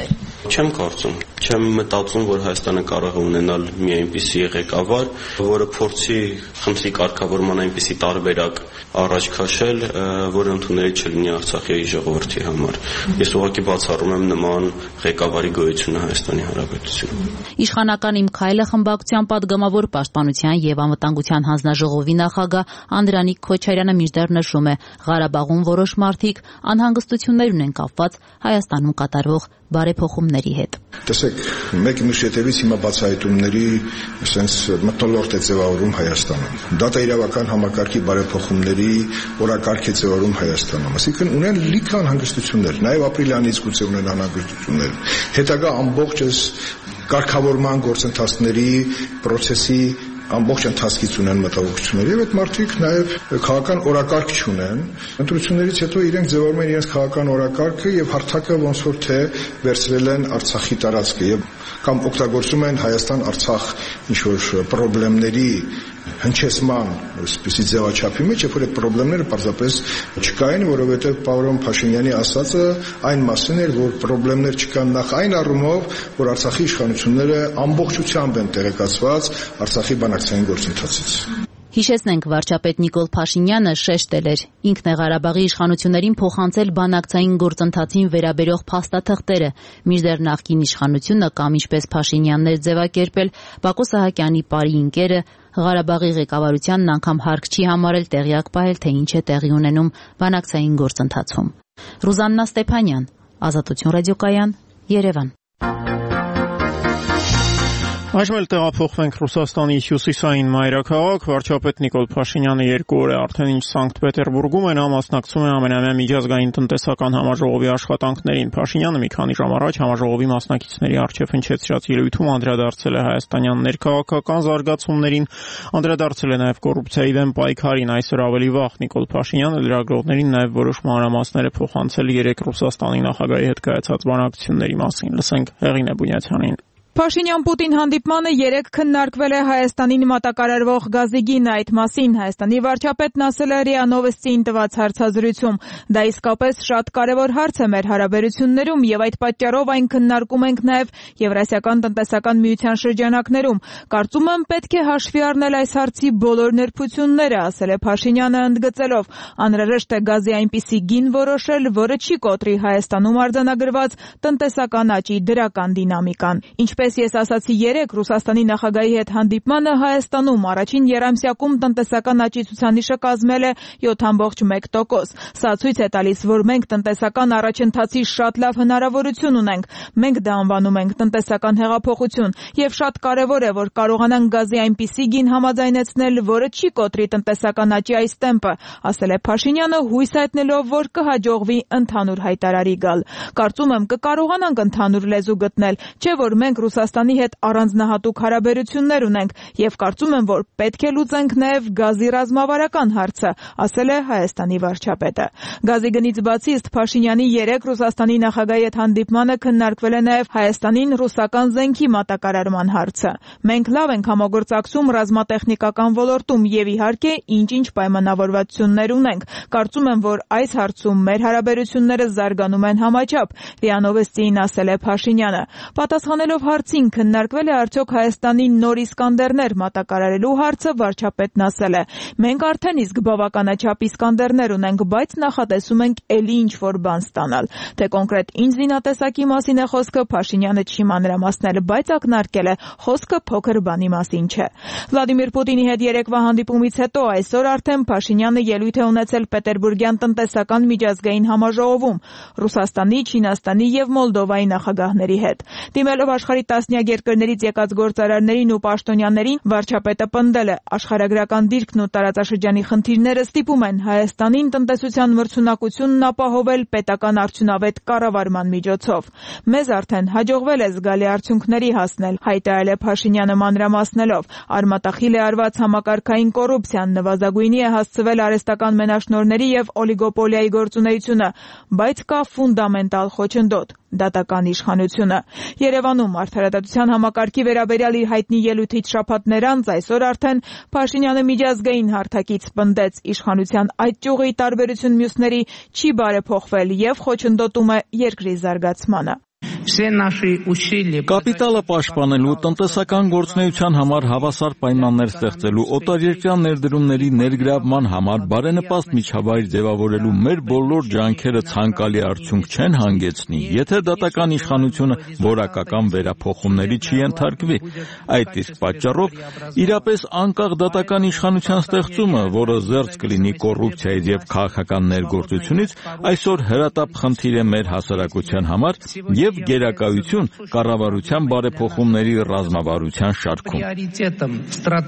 Չեմ կարծում, չեմ մտածում, որ Հայաստանը կարող է ունենալ մի այնպիսի ղեկավար, որը փորձի խնդրի կարգավորման այնպիսի տարբերակ առաջ քաշել, որը ընդունելի չլինի Արցախի ժողովրդի համար։ Ես ուղղակի բացառում եմ նման ղեկավարի գոյությունը Հայաստանի Հանրապետությունում։ Իշխանական իմ քայլը խմբակցության падգամավոր Պաշտպանության եւ անվտանգության հանձնաժողովի նախագահ Անդրանիկ Քոչարյանը մինչդեռ նշում է, Ղարաբաղում որոշ մարդիկ անհանգստություններ ունեն կապված Հայաստանում կատարվող բարեփոխումների հետ։ Տեսեք, մեկ մյուս հետևից հիմա բացահայտումների sense մթնոլորտ է ձևավորում Հայաստանում։ Դատաիրավական համակարգի բարեփոխումների օրակարգ է ձևավորում Հայաստանում։ Այսինքն ունեն լիքը անհանգստություններ, նաև ապրիլյանից գուցե ունեն անհանգստություններ։ Հետագա ամբողջ այս կարգավորման գործընթացների process-ի ամբողջ ընթացքից ունեն մտահոգություններ եւ այդ մարդիկ նաեւ քաղաքական օրակարգ չունեն ընտրություններից հետո իրենք ձևավորում են իրենց քաղաքական օրակարգը եւ հարթակը ոնց որ թե վերցրել են Արցախի տարածքը եւ կամ օգտագործում են Հայաստան-Արցախ ինչ որ խնդիրների հնչեցման այսպիսի ձևաչափի մեջ, երբ որ այդ խնդիրները պարզապես չկային, որովհետև պարոն Փաշինյանի ասածը այն մասին էր, որ խնդիրներ չկան նախ այն առումով, որ Արցախի իշխանությունները ամբողջությամբ են տեղեկացված Արցախի բանակցային գործընթացից։ Հիշեցնենք, վարչապետ Նիկոլ Փաշինյանը շեշտել էր, ինքն է Ղարաբաղի իշխանություններին փոխանցել բանակցային գործընթացին վերաբերող փաստաթղթերը, մինչդեռ նախկին իշխանությունը կամ ինչպես Փաշինյանն էր ձևակերպել, Բակո Սահակյանի բարի ընկերը Ղարաբաղի ղեկավարությանն անգամ հարկ չի համարել տեղյակ պահել, թե ինչ է տեղի ունենում բանակցային գործընթացում։ Ռուզաննա Ստեփանյան, Ազատություն ռադիոկայան, Երևան։ Այժմ էլ տեղափոխվենք Ռուսաստանի հյուսիսային մայրաքաղաք, վարչապետ Նիկոլ Փաշինյանը 2 օր է արդեն ինչ Սանկտ Պետերբուրգում է, նա մասնակցում է ամենամյա միջազգային տնտեսական համաժողովի աշխատանքներին։ Փաշինյանը մի քանի ժամ առաջ համաժողովի մասնակիցների առջև հնչեցրած ելույթում անդրադարձել է հայաստանյան ներքաղաքական զարգացումներին, անդրադարձել է նաև կոռուպցիայի դեմ պայքարին։ Այսօր ավելի վաղ Նիկոլ Փաշինյանը լրագրողներին նաև որոշ մանրամասներ է փոխանցել 3 Ռուսաստանի նախագահի հետ կայացած բանակցությունների մասին։ Լսենք Հեղինե Բունյաթյանին։ Փաշինյան-Պուտին հանդիպմանը 3 քննարկվել է Հայաստանին մատակարարվող գազի գինը, այդ մասին Հայաստանի վարչապետն ասել է ՌԻԱ Նովոստիին տված հարցազրույցում։ Դա իսկապես շատ կարևոր հարց է մեր հարաբերություններում եւ այդ պատճառով այն քննարկում ենք նաեւ Եվրասիական տնտեսական միության շրջանակներում։ Կարծում եմ պետք է հաշվի առնել այս հարցի բոլոր նրբությունները, ասել է Փաշինյանը ընդգծելով։ Անհրաժեշտ է գազի այնպիսի գին որոշել, որը չի կոտրի Հայաստանում արձանագրված տնտեսական աճի դրական դինամիկան։ Ինչպես ես ասացի 3 Ռուսաստանի նախագահի հետ հանդիպմանը Հայաստանում առաջին երամսյակում տնտեսական աճի ցուցանիշը կազմել է 7.1%։ Սա ցույց է տալիս, որ մենք տնտեսական առաջընթացի շատ լավ հնարավորություն ունենք։ Մենք դա անվանում ենք տնտեսական հեղափոխություն եւ շատ կարեւոր է, որ կարողանանք գազի այնպիսի գին համաձայնեցնել, որը չի կոտրի տնտեսական աճի այս տեմպը, ասել է Փաշինյանը, հույս հայտնելով, որ կհաջողվի ընդհանուր հայտարարի գալ։ Կարծում եմ կկարողանանք ընդհանուր լեզու գտնել, չէ՞ որ մենք Ռուսաստանի հետ առանձնահատուկ հարաբերություններ ունենք եւ կարծում եմ, որ պետք է լուծենք նաեւ գազի ռազմավարական հարցը, ասել է Հայաստանի վարչապետը։ Գազի գնից բացի ըստ Փաշինյանի 3 Ռուսաստանի նախագահի հետ հանդիպմանը քննարկվել է նաեւ Հայաստանին ռուսական զենքի մատակարարման հարցը։ Մենք լավ ենք համագործակցում ռազմատեխնիկական ոլորտում եւ իհարկե ինչ-ինչ պայմանավորվածություններ ունենք։ Կարծում եմ, որ այս հարցում մեր հարաբերությունները զարգանում են համաչափ, ՌԻԱ Նովոստիին ասել է Փաշինյանը։ Պատասխանելով հարցին քննարկվել է արդյոք Հայաստանի նոր Իսկանդերներ մատակարարելու հարցը, վարչապետն ասել է. մենք արդեն իսկ բավականաչափ Իսկանդերներ ունենք, բայց նախատեսում ենք էլի ինչ-որ բան ստանալ։ Թե կոնկրետ ինչ զինատեսակի մասին է խոսքը, Փաշինյանը չի մանրամասնել, բայց ակնարկել է խոսքը փոքր բանի մասին չէ։ Վլադիմիր Պուտինի հետ երեկվա հանդիպումից հետո այսօր արդեն Փաշինյանը ելույթ է ունեցել Պետերբուրգյան տնտեսական միջազգային համաժողովում Ռուսաստանի, Չինաստանի եւ Մոլդովայի նախագահների հետ։ Դիմելով աշխարհի տասնյակ երկրներից եկած գործարարներին ու պաշտոնյաներին, վարչապետը պնդել է, աշխարհագրական դիրքն ու տարածաշրջանի խնդիրները ստիպում են Հայաստանին տնտեսության մրցունակությունն ապահովել պետական արդյունավետ կառավարման միջոցով։ Մեզ արդեն հաջողվել է զգալի արդյունքների հասնել, հայտարարել է Փաշինյանը մանրամասնելով։ Արմատախիլ է արված համակարգային կոռուպցիան, նվազագույնի է հասցվել արհեստական մենաշնորհների եւ օլիգոպոլիայի գործունեությունը, բայց կա ֆունդամենտալ խոչընդոտ՝ դատական իշխանությունը։ Երևանում արդարադատության համակարգի վերաբերյալ իր հայտնի ելույթից շաբաթներ անց այսօր արդեն Փաշինյանը միջազգային հարթակից պնդեց իշխանության այդ ճյուղի տարբերություն մյուսների չի բարեփոխվել եւ խոչընդոտում է երկրի զարգացմանը։ Կապիտալը պաշտպանելու, տնտեսական գործունեության համար հավասար պայմաններ ստեղծելու, օտարերկրյա ներդրումների ներգրավման համար բարենպաստ միջավայր ձևավորելու մեր բոլոր ջանքերը ցանկալի արդյունք չեն հանգեցնի, եթե դատական իշխանությունը որակական վերափոխումների չի ենթարկվի։ Այդ իսկ պատճառով իրապես անկախ դատական իշխանության ստեղծումը, որը զերծ կլինի կոռուպցիայից եւ քաղաքական ներգործությունից, այսօր հրատապ խնդիր է մեր հասարակության համար եւ գերակայություն կառավարության բարեփոխումների ռազմավարության շարքում։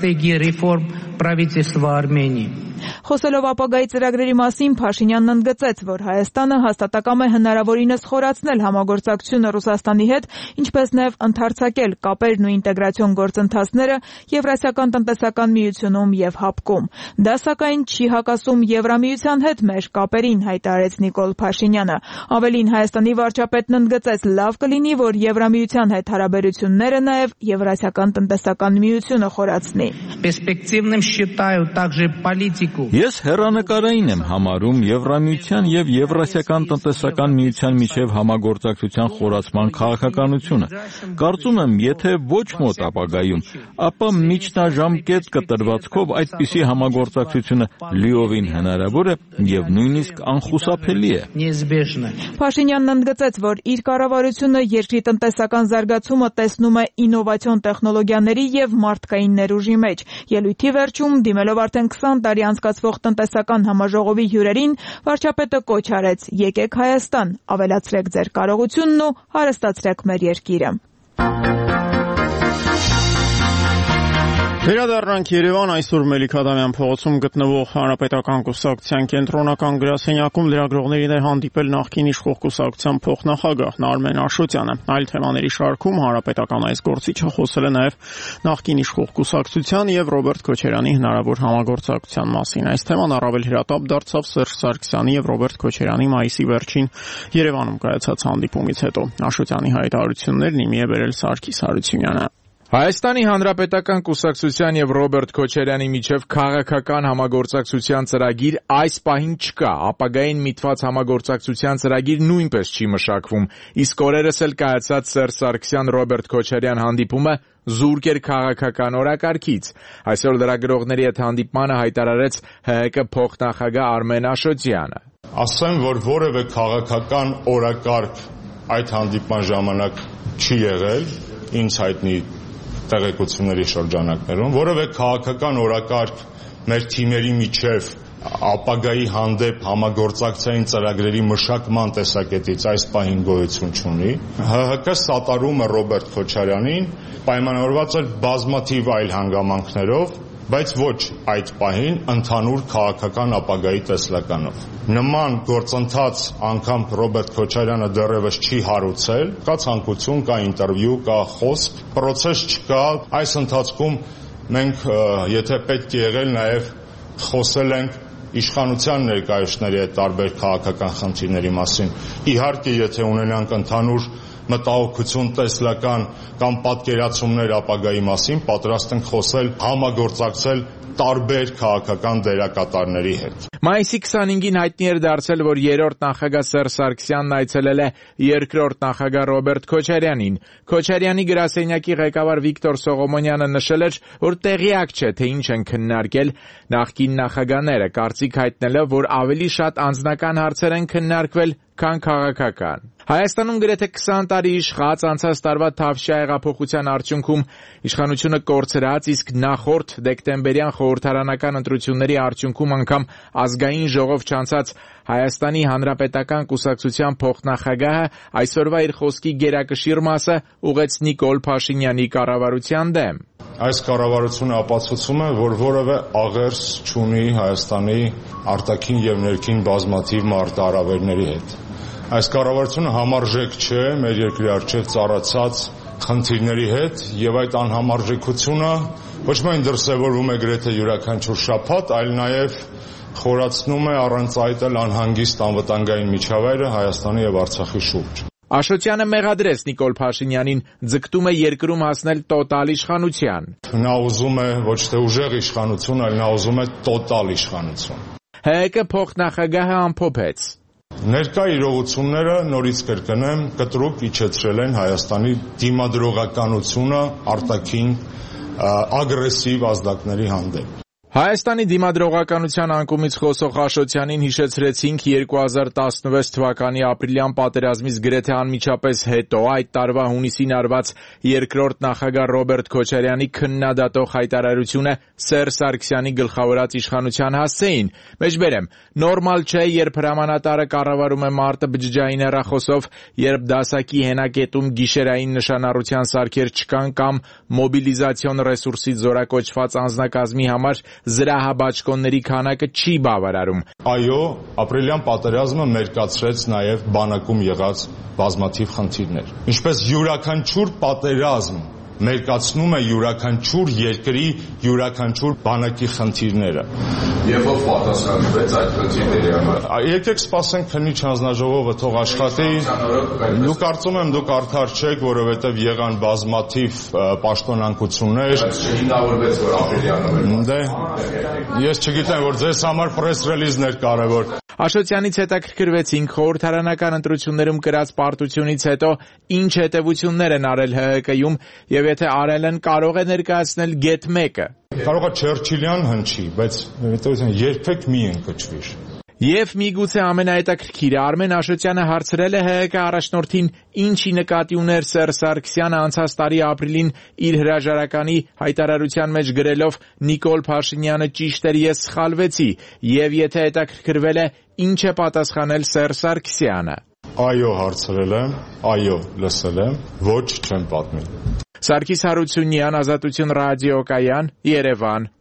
Խոսելով ապագայի ծրագրերի մասին, Փաշինյանն ընդգծեց, որ Հայաստանը հաստատակամ է հնարավորինս խորացնել համագործակցությունը Ռուսաստանի հետ, ինչպես նաև ընդարձակել կապերն ու ինտեգրացիոն գործընթացները Եվրասիական տնտեսական միությունում եւ ՀԱՊԿ-ում։ Դա սակայն չի հակասում Եվրամիության հետ մեր կապերին, հայտարարեց Նիկոլ Փաշինյանը։ Ավելին, Հայաստանի վարչապետն ընդգծեց, լավ կլինի, որ Եվրամիության հետ հարաբերությունները նաև Եվրասիական տնտեսական միությունը խորացնի։ Ես հեռանկարային եմ համարում Եվրամիության եւ Եվրասիական տնտեսական միության միջև համագործակցության խորացման քաղաքականությունը։ Կարծում եմ, եթե ոչ մոտ ապագայում, ապա միջնաժամկետ կտրվածքով այդպիսի համագործակցությունը լիովին հնարավոր է եւ նույնիսկ անխուսափելի է։ Փաշինյանն ընդգծեց, որ իր կառավարությունը երկրի տնտեսական զարգացումը տեսնում է ինովացիոն տեխնոլոգիաների եւ մարդկային ներուժի մեջ։ Ելույթի վերջում, դիմելով արդեն 20 տարի անցկացվող տնտեսական համաժողովի հյուրերին, վարչապետը կոչ արեց. «Եկեք Հայաստան, ավելացրեք ձեր կարողությունն ու հարստացրեք մեր երկիրը»։ Վերադառնանք Երևան, այսօր Մելիք Ադամյան փողոցում գտնվող Հանրապետական կուսակցության կենտրոնական գրասենյակում լրագրողներին է հանդիպել նախկին իշխող կուսակցության փոխնախագահ Արմեն Աշոտյանը։ Այլ թեմաների շարքում Հանրապետական այս գործիչը խոսել է նաև նախկին իշխող կուսակցության եւ Ռոբերտ Քոչարյանի հնարավոր համագործակցության մասին։ Այս թեման առավել հրատապ դարձավ Սերժ Սարգսյանի եւ Ռոբերտ Քոչարյանի մայիսի վերջին Երևանում կայացած հանդիպումից հետո։ Աշոտյանի հայտարարություններն իմի է բերել Սարգիս Հարությունյանը։ Հայաստանի Հանրապետական կուսակցության եւ Ռոբերտ Քոչարյանի միջև քաղաքական համագործակցության ծրագիր այս պահին չկա, ապագային միտված համագործակցության ծրագիր նույնպես չի մշակվում, իսկ օրերս էլ կայացած Սերժ Սարգսյան-Ռոբերտ Քոչարյան հանդիպումը զուրկ էր քաղաքական օրակարգից։ Այսօր լրագրողների հետ հանդիպմանը հայտարարեց ՀՀԿ փոխնախագահ Արմեն Աշոտյանը։ Ասեմ, որ որևէ քաղաքական օրակարգ այդ հանդիպման ժամանակ չի եղել, ինձ հայտնի տեղեկությունների շրջանակներում, որևէ քաղաքական օրակարգ մեր թիմերի միջև ապագայի հանդեպ համագործակցային ծրագրերի մշակման տեսակետից այս պահին գոյություն չունի։ ՀՀԿ սատարում է Ռոբերտ Քոչարյանին, պայմանավորված է բազմաթիվ այլ հանգամանքներով, բայց ոչ այդ պահին ընդհանուր քաղաքական ապագայի տեսլականով։ Նման գործընթաց անգամ Ռոբերտ Քոչարյանը դեռևս չի հարուցել, կա ցանկություն, կա ինտերվյու, կա խոսք, պրոցես չկա, այս ընթացքում մենք, եթե պետք է եղել, նաև խոսել ենք իշխանության ներկայացուցիչների հետ տարբեր քաղաքական խնդիրների մասին։ Իհարկե, եթե ունենանք ընդհանուր մտահոգություն տեսլական կամ պատկերացումներ ապագայի մասին, պատրաստ ենք խոսել, համագործակցել տարբեր քաղաքական դերակատարների հետ։ Մայիսի 25-ին հայտնի էր դարձել, որ երրորդ նախագահ Սերժ Սարգսյանն այցելել է երկրորդ նախագահ Ռոբերտ Քոչարյանին։ Քոչարյանի գրասենյակի ղեկավար Վիկտոր Սողոմոնյանը նշել էր, որ տեղյակ չէ, թե ինչ են քննարկել նախկին նախագահները, կարծիք հայտնելով, որ ավելի շատ անձնական հարցեր են քննարկվել, քան քաղաքական։ Հայաստանում գրեթե 20 տարի իշխած, անցած տարվա Թավշյա հեղափոխության արդյունքում իշխանությունը կորցրած, իսկ նախորդ դեկտեմբերյան խորհրդարանական ընտրությունների արդյունքում անգամ ազգային ժողով չանցած Հայաստանի Հանրապետական կուսակցության փոխնախագահը այսօրվա իր խոսքի գերակշիռ մասը ուղեց Նիկոլ Փաշինյանի կառավարության դեմ։ Այս կառավարությունը ապացուցում է, որ որևէ աղերս չունի Հայաստանի արտաքին եւ ներքին բազմաթիվ մարտահրավերների հետ։ Այս կառավարությունը համարժեք չէ մեր երկրի առջև ծառացած խնդիրների հետ եւ այդ անհամարժեքությունը ոչ միայն դրսեւորվում է գրեթե յուրաքանչյուր շաբաթ, այլ նաեւ խորացնում է առանց այդ էլ անհանգիստ անվտանգային միջավայրը Հայաստանի եւ Արցախի շուրջ։ Աշոտյանը մեղադրեց Նիկոլ Փաշինյանին, ձգտում է երկրում հասնել տոտալ իշխանության։ Նա ուզում է ոչ թե ուժեղ իշխանություն, այլ նա ուզում է տոտալ իշխանություն։ ՀՀԿ փոխնախագահը ամփոփեց. Ներկա իրողությունները նորից կրկնեմ, կտրուկ իջեցրել են Հայաստանի դիմադրողականությունը արտաքին ագրեսիվ ազդակների հանդեպ։ Հայաստանի դիմադրողականության անկումից խոսող Աշոտյանին հիշեցրեցինք 2016 թվականի ապրիլյան պատերազմից գրեթե անմիջապես հետո այդ տարվա հունիսին արված երկրորդ նախագահ Ռոբերտ Քոչարյանի քննադատող հայտարարությունը Սերժ Սարգսյանի գլխավորած իշխանության հասցեին։ Մեջբերեմ, նորմալ չէ, երբ հրամանատարը կառավարում է մարտը բջջային հեռախոսով, երբ դասակի հենակետում գիշերային նշանառության սարքեր չկան կամ մոբիլիզացիոն ռեսուրսից զորակոչված անձնակազմի համար զրահաբաճկոնների քանակը չի բավարարում։ Այո, ապրիլյան պատերազմը մերկացրեց նաև բանակում եղած բազմաթիվ խնդիրներ։ Ինչպես յուրաքանչյուր պատերազմ մերկացնում է յուրաքանչյուր երկրի յուրաքանչյուր բանակի խնդիրները։ Եվ ով պատասխանվեց այդ խնդիրների համար։ Եկեք սպասենք քննիչ հանձնաժողովը թող աշխատի։ Դու կարծում եմ դուք արդար չեք, որովհետև եղան բազմաթիվ պաշտոնանկություններ։ Չհինավուրվեց, որ ապրիլյանը։ Դե ես չգիտեմ, որ ձեզ համար պրես ռելիզներ կարևոր։ Աշոտյանից հետաքրքրվեցինք խորհրդարանական ընտրություններում կրած պարտությունից հետո ինչ հետևություններ են արել ՀՀԿ-ում եւ եթե արել են կարող է ներկայացնել գետ 1-ը։ Կարող է Չերչիլյան հնչի, բայց երբեք մի ընկճվիր։ Եվ միգուցե ամենահետաքրքիրը Արմեն Աշոտյանը հարցրել է ՀՀԿ առաջնորդին ինչի նկատի ուներ Սերժ Սարգսյանը անցած տարի ապրիլին իր հրաժարականի հայտարարության մեջ գրելով Նիկոլ Փաշինյանը ճիշտ էր, ես սխալվեցի, եւ եթե հետաքրքրվել է ինչ է պատասխանել Սերժ Սարգսյանը։ Այո, հարցրել եմ, այո, լսել եմ, ոչ չեմ պատմի։ Սարգիս Հարությունյան, Ազատություն ռադիոկայան, Երևան։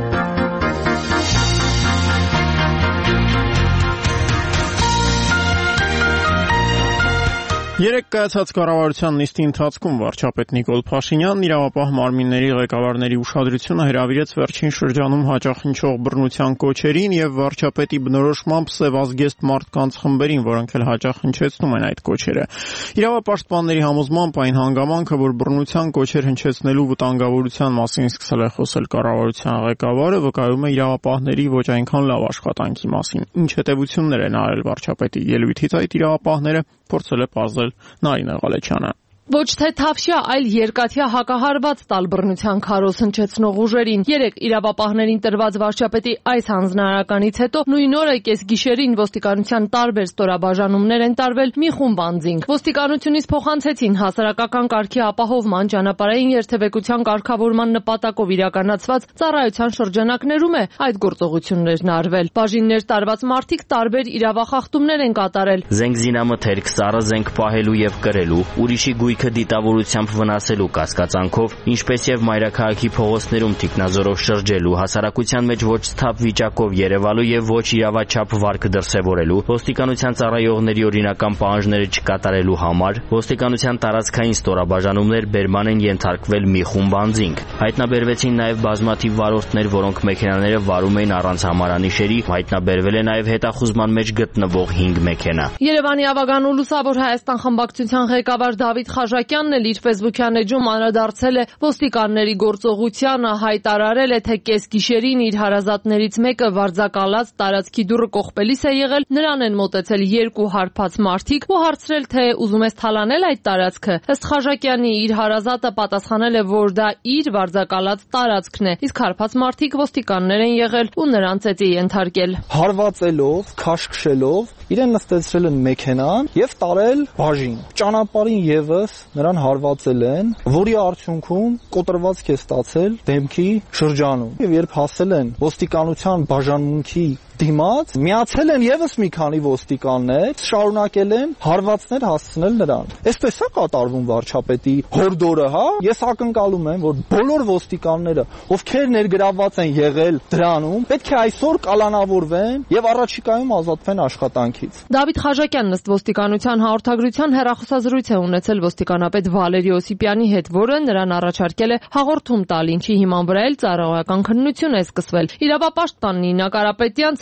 Երեկ կայացած կառավարության նիստի ընթացքում վարչապետ Նիկոլ Փաշինյանն իրավապահ մարմինների ղեկավարների ուշադրությունը հրավիրեց վերջին շրջանում հաճախնչող բռնության կոչերին եւ վարչապետի բնորոշմամբ սևազգեստ մարդկանց խմբերին, որոնք էլ հաճախնչեցնում են այդ կոչերը։ Իրավապաշտպանների համոզմամբ այն հանգամանքը, որ բռնության կոչեր հնչեցնելու վտանգավորության մասին սկսել է խոսել կառավարության ղեկավարը, վկայում է իրավապահների ոչ այնքան լավ աշխատանքի մասին։ Ինչ հետևություններ են արել վարչապետի ելույթից այդ իրավապահները, փորձել է պարզել Նարինե Ղալեչյանը։ Ոչ թե թավշյա, այլ երկաթյա հակահարված տալ բռնության քարոզ հնչեցնող ուժերին։ Երեկ իրավապահներին տրված վարչապետի այս հանձնարարականից հետո նույն օրը կեսգիշերին ոստիկանության տարբեր ստորաբաժանումներ են տարվել մի խումբ անձինք։ Ոստիկանությունից փոխանցեցին հասարակական կարգի ապահովման, ճանապարհային երթևեկության կարգավորման նպատակով իրականացված ծառայության շրջանակներում է այդ գործողություններն արվել։ Բաժիններ տարված մարդիկ տարբեր իրավախախտումներ են կատարել։ Զենք զինամթերք, սառը զենք պահելու եւ կրելու, ուրիշի գույքը դիտավորությամբ վնասելու կասկածանքով, ինչպես եւ մայրաքաղաքի փողոցներում թիկնազորով շրջելու, հասարակության մեջ ոչ սթափ վիճակով երևալու եւ ոչ իրավաչափ վարք դրսեւորելու, ոստիկանության ծառայողների օրինական պահանջները չկատարելու համար ոստիկանության տարածքային ստորաբաժանումներ բերման են ենթարկվել մի խումբ անձինք։ Հայտնաբերվեցին նաեւ բազմաթիվ վարորդներ, որոնք մեքենաները վարում էին առանց համարանիշերի, հայտնաբերվել է նաեւ հետախուզման մեջ գտնվող 5 մեքենա։ Երևանի Ավագան ու Լուսավոր Հայաստան խմբակցության ղեկավար Դավիթ Խաժակյանն էլ իր Facebook-յան էջում անդրադարձել է ոստիկանների գործողությանը, հայտարարել է, թե կեսգիշերին իր հարազատներից մեկը վարձակալած տարածքի դուռը կողպելիս է եղել, նրան են մոտեցել 2 հարբած մարդիկ ու հարցրել, թե ուզում ես թալանել այդ տարածքը։ Ըստ Խաժակյանի իր հարազատը պատասխանել է, որ դա իր վարձակալած տարածքն է, իսկ հարբած մարդիկ ոստիկաններ են եղել ու նրան ծեծի ենթարկել։ Հարվածելով, քաշքշելով իրեն նստեցրել են մեքենան եւ տարել բաժին։ Ճանապարհին եւս նրան հարվածել են, որի արդյունքում կոտրվածք է ստացել դեմքի շրջանում։ Եվ երբ հասել են ոստիկանության բաժանմունքի դիմաց, միացել են եւս մի քանի ոստիկաններ, շարունակել են հարվածներ հասցնել նրան։ Այսպես է կատարվում վարչապետի հորդորը, հա։ Ես ակնկալում եմ, որ բոլոր ոստիկանները, ովքեր ներգրավված են եղել դրանում, պետք է այսօր կալանավորվեն եւ առաջիկայում ազատվեն աշխատանքից։ Դավիթ Խաժակյանն ըստ ոստիկանության հաղորդագրության հեռախոսազրույց է ունեցել ոստիկանապետ Վալերի Օսիպյանի հետ, որը նրան առաջարկել է հաղորդում տալ, ինչի հիման վրա էլ ծառայական քննություն է սկսվել։ Իրավապաշտպան Նինա Կարապետյան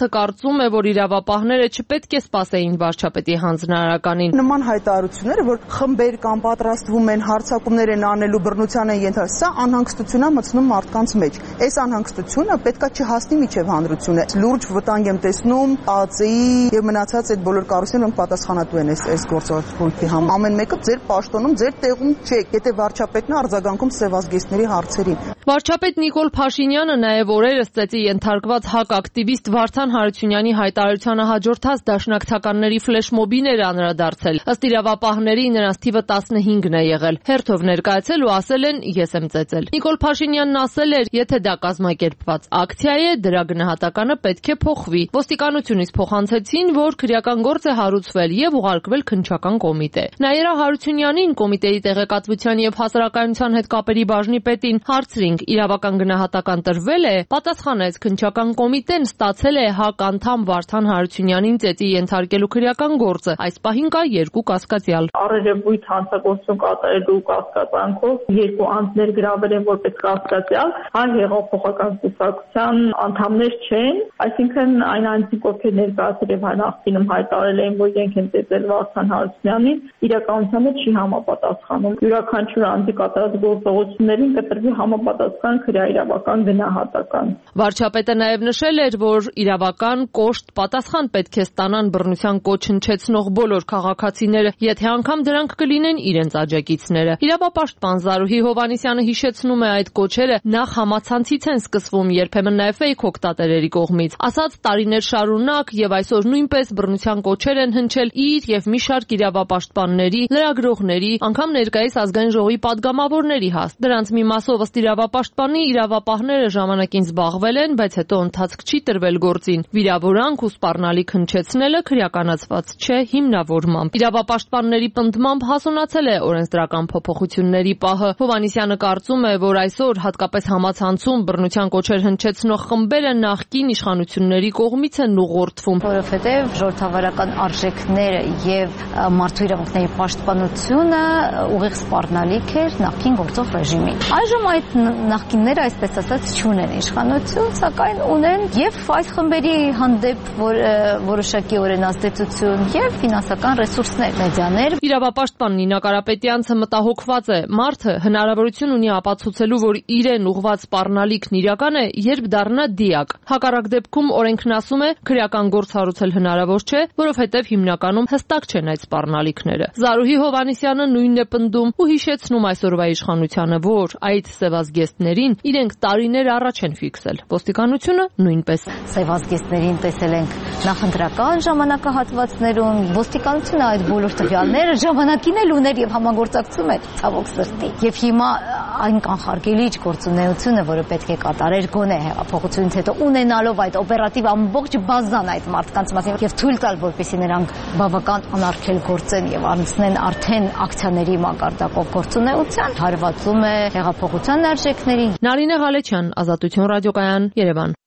Մարդը կարծում է, որ իրավապահները չպետք է սպասեին վարչապետի հանձնարարականին։ Նման հայտարարությունները, որ խմբեր կամ պատրաստվում են, հարձակումներ են անելու, բռնության են ենթարկվում, սա անհանգստություն է մտցնում մարդկանց մեջ։ Այս անհանգստությունը պետքա չհասնի միջև հանրությունը։ Լուրջ վտանգ եմ տեսնում ԱԱԾ-ի եւ մնացած այդ բոլոր կառույցները, որոնք պատասխանատու են այս գործառույթի համար։ Ամեն մեկը ձեր պաշտոնում, ձեր տեղում չեք, եթե վարչապետն է արձագանքում սևազգեստների հարցերին։ Վարչապետ Նիկոլ Փաշինյանը նաև օրերս ծեծի ենթարկված ՀԱԿ ակտիվիստ Վարդան Հարությունյանի հայտարարությանը հաջորդած դաշնակցականների ֆլեշմոբին էր անդրադարձել։ Ըստ իրավապահների նրանց թիվը 15-ն է եղել։ Հերթով ներկայացել ու ասել են՝ ես եմ ծեծել։ Նիկոլ Փաշինյանն ասել էր, եթե դա կազմակերպված ակցիա է, դրա գնահատականը պետք է փոխվի։ Ոստիկանությունից փոխանցեցին, որ քրեական գործ է հարուցվել եւ ուղարկվել քննչական կոմիտե։ Նաիրա Հարությունյանին, կոմիտեի տեղեկատվության եւ հասարակայնության հետ կապերի բաժնի պետին, հարցրինք՝ իրավական գնահատական տրվել է, պատասխանեց՝ քննչական կոմիտեն ստացել է ՀԱԿ անդամ Վարդան Հարությունյանին ծեծի ենթարկելու քրեական գործը։ Այս պահին կա 2 կասկածյալ։ Առերևույթ հանցագործություն կատարելու կասկածանքով 2 անձներ գրավել են որպես կասկածյալ, հայ հեղափոխական կուսակցության անդամներ չեն, այսինքն այն անձինք, ովքեր ներկայացել եւ նախկինում հայտարարել էին, որ իրենք են ծեծել Վարդան Հարությունյանին, իրականությանը չի համապատասխանում։ Յուրաքանչյուր անձի կատարած գործողություններին կտրվի համապատասխան քրեաիրավական գնահատական։ Վարչապետը նաև նշել էր, որ իրավական կոշտ պատասխան պետք է ստանան բռնության կոչ հնչեցնող բոլոր քաղաքացիները, եթե անգամ դրանք կլինեն իրենց աջակիցները։ Իրավապաշտպան Զարուհի Հովհաննիսյանը հիշեցնում է այդ կոչերը նախ համացանցից են սկսվում, երբեմն նաև ֆեյք օգտատերերի կողմից։ Ասած տարիներ շարունակ եւ այսօր նույնպես բռնության կոչեր են հնչել իր եւ մի շարք իրավապաշտպանների, լրագրողների, անգամ ներկայիս ազգային ժողովի падգամավորների հաստ։ Դրանց մի մասով ըստ իրավապաշտպանի իրավապահները ժամանակին զբաղվել են, բայց հետո ընթացք չի տրվել գործին։ Վիրավորանք ու սպառնալիք հնչեցնելը քրեականացված չէ հիմնավորմամբ։ Իրավապաշտպանների պնդմամբ հասունացել է օրենսդրական փոփոխությունների պահը։ Հովհաննիսյանը կարծում է, որ այսօր հատկապես համացանցում բռնության կոչեր հնչեցնող խմբերը նախկին իշխանությունների կողմից են ուղղորդվում, որովհետև ժողովրդավարական արժեքները եւ մարդու իրավունքների պաշտպանությունը ուղիղ սպառնալիք էր նախկին գործող ռեժիմին։ Այժմ այդ նախկինները, այսպես ասած, չունեն իշխանություն, սակայն ունեն եւ այս խմբերի հանդեպ որոշակի օրենսդեցություն եւ ֆինանսական ռեսուրսներ, մեդիաներ։ Իրավապաշտպան Նինա Կարապետյանցը մտահոգված է։ Մարդը հնարավորություն ունի ապացուցելու, որ իրեն ուղղված սպառնալիքն իրական է, երբ դառնա դիակ։ Հակառակ դեպքում օրենքն ասում է, քրեական գործ հարուցել հնարավոր չէ, որովհետև հիմնականում հստակ չեն այդ սպառնալիքները։ Զարուհի Հովհաննիսյանը նույնն է պնդում ու հիշեցնում այսօրվա իշխանությանը, որ այդ սևազգեստներին իրենք տարիներ առաջ են ֆիքսել։ Ոստիկանությունը նույնպես։ Սևազգեստներին տեսել ենք նախընտրական ժամանակահատվածներում, ոստիկանությունը այդ բոլոր տվյալները ժամանակին էլ ուներ եւ համագործակցում էր ցավոք սրտի։ Եվ հիմա այն կանխարգելիչ գործունեությունը, որը պետք է կատարեր գոնե հեղափոխությունից հետո, ունենալով այդ օպերատիվ ամբողջ բազան այդ մարդկանց մասին եւ թույլ տալ, որպեսզի նրանք բավական անարգել գործեն եւ անցնեն արդեն ակցիաների մակարդակով գործունեության, հարվածում է հեղափոխության արժեքներին։ Նարինե Ղալեչյան, Ազատություն ռադիոկայան, Երևան։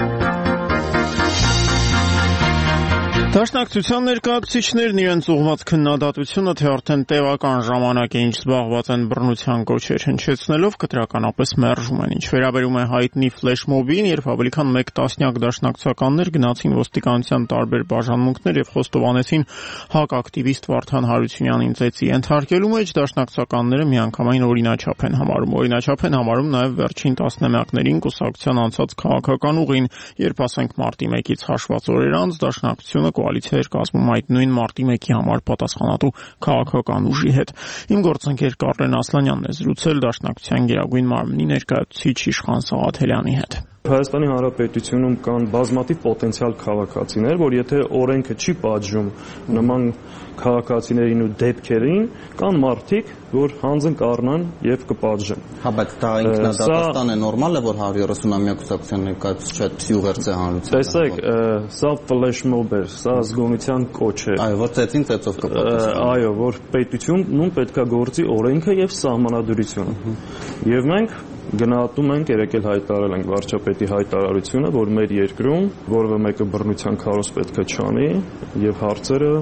Դաշնակցության ներկայացուցիչներն իրենց ուղղված քննադատությունը, թե արդեն տևական ժամանակ է ինչ զբաղված են բռնության կոչեր հնչեցնելով, կտրականապես մերժում են։ Ինչ վերաբերում է հայտնի ֆլեշմոբին, երբ ավելի քան 1 տասնյակ դաշնակցականներ գնացին ոստիկանության տարբեր բաժանմունքներ եւ խոստովանեցին ՀԱԿ ակտիվիստ Վարդան Հարությունյանին ծեծի ենթարկելու մեջ, դաշնակցականները միանգամայն օրինաչափ են համարում։ Օրինաչափ են համարում նաեւ վերջին տասնամյակներին կուսակցության անցած քաղաքական ուղին, երբ ասենք մարտի 1-ից հաշված օրեր անց դաշնակցությունը կոալիցիա էր կազմում այդ նույն մարտի 1-ի համար պատասխանատու քաղաքական ուժի հետ։ Իմ գործընկեր Կարլեն Ասլանյանն է զրուցել Դաշնակցության Գերագույն մարմնի ներկայացուցիչ Իշխան Սաղաթելյանի հետ։ Հայաստանի Հանրապետությունում կան բազմաթիվ պոտենցիալ քաղաքացիներ, որ եթե օրենքը չի պատժում նման քաղաքացիներին ու դեպքերին, կան մարդիկ, որ հանձն կառնան եւ կպատժեն։ Հա, բայց դա ինքնադատաստան է, նորմալ է, որ 130-ամյա կուսակցության ներկայացուցիչը Թյուղերձ է հանրության։ Տեսեք, սա ֆլեշմոբ է, սա ազգոնության կոչ է։ Այո, որ ծեծին ծեծով կպատասխանի։ Այո, որ պետությունում պետքա գործի օրենքը եւ սահմանադրությունը։ Եվ մենք գնահատում ենք, երեք էլ հայտարարել ենք վարչապետի հայտարարությունը, որ մեր երկրում որևէ մեկը բռնության քարոզ պետք է չանի եւ հարցերը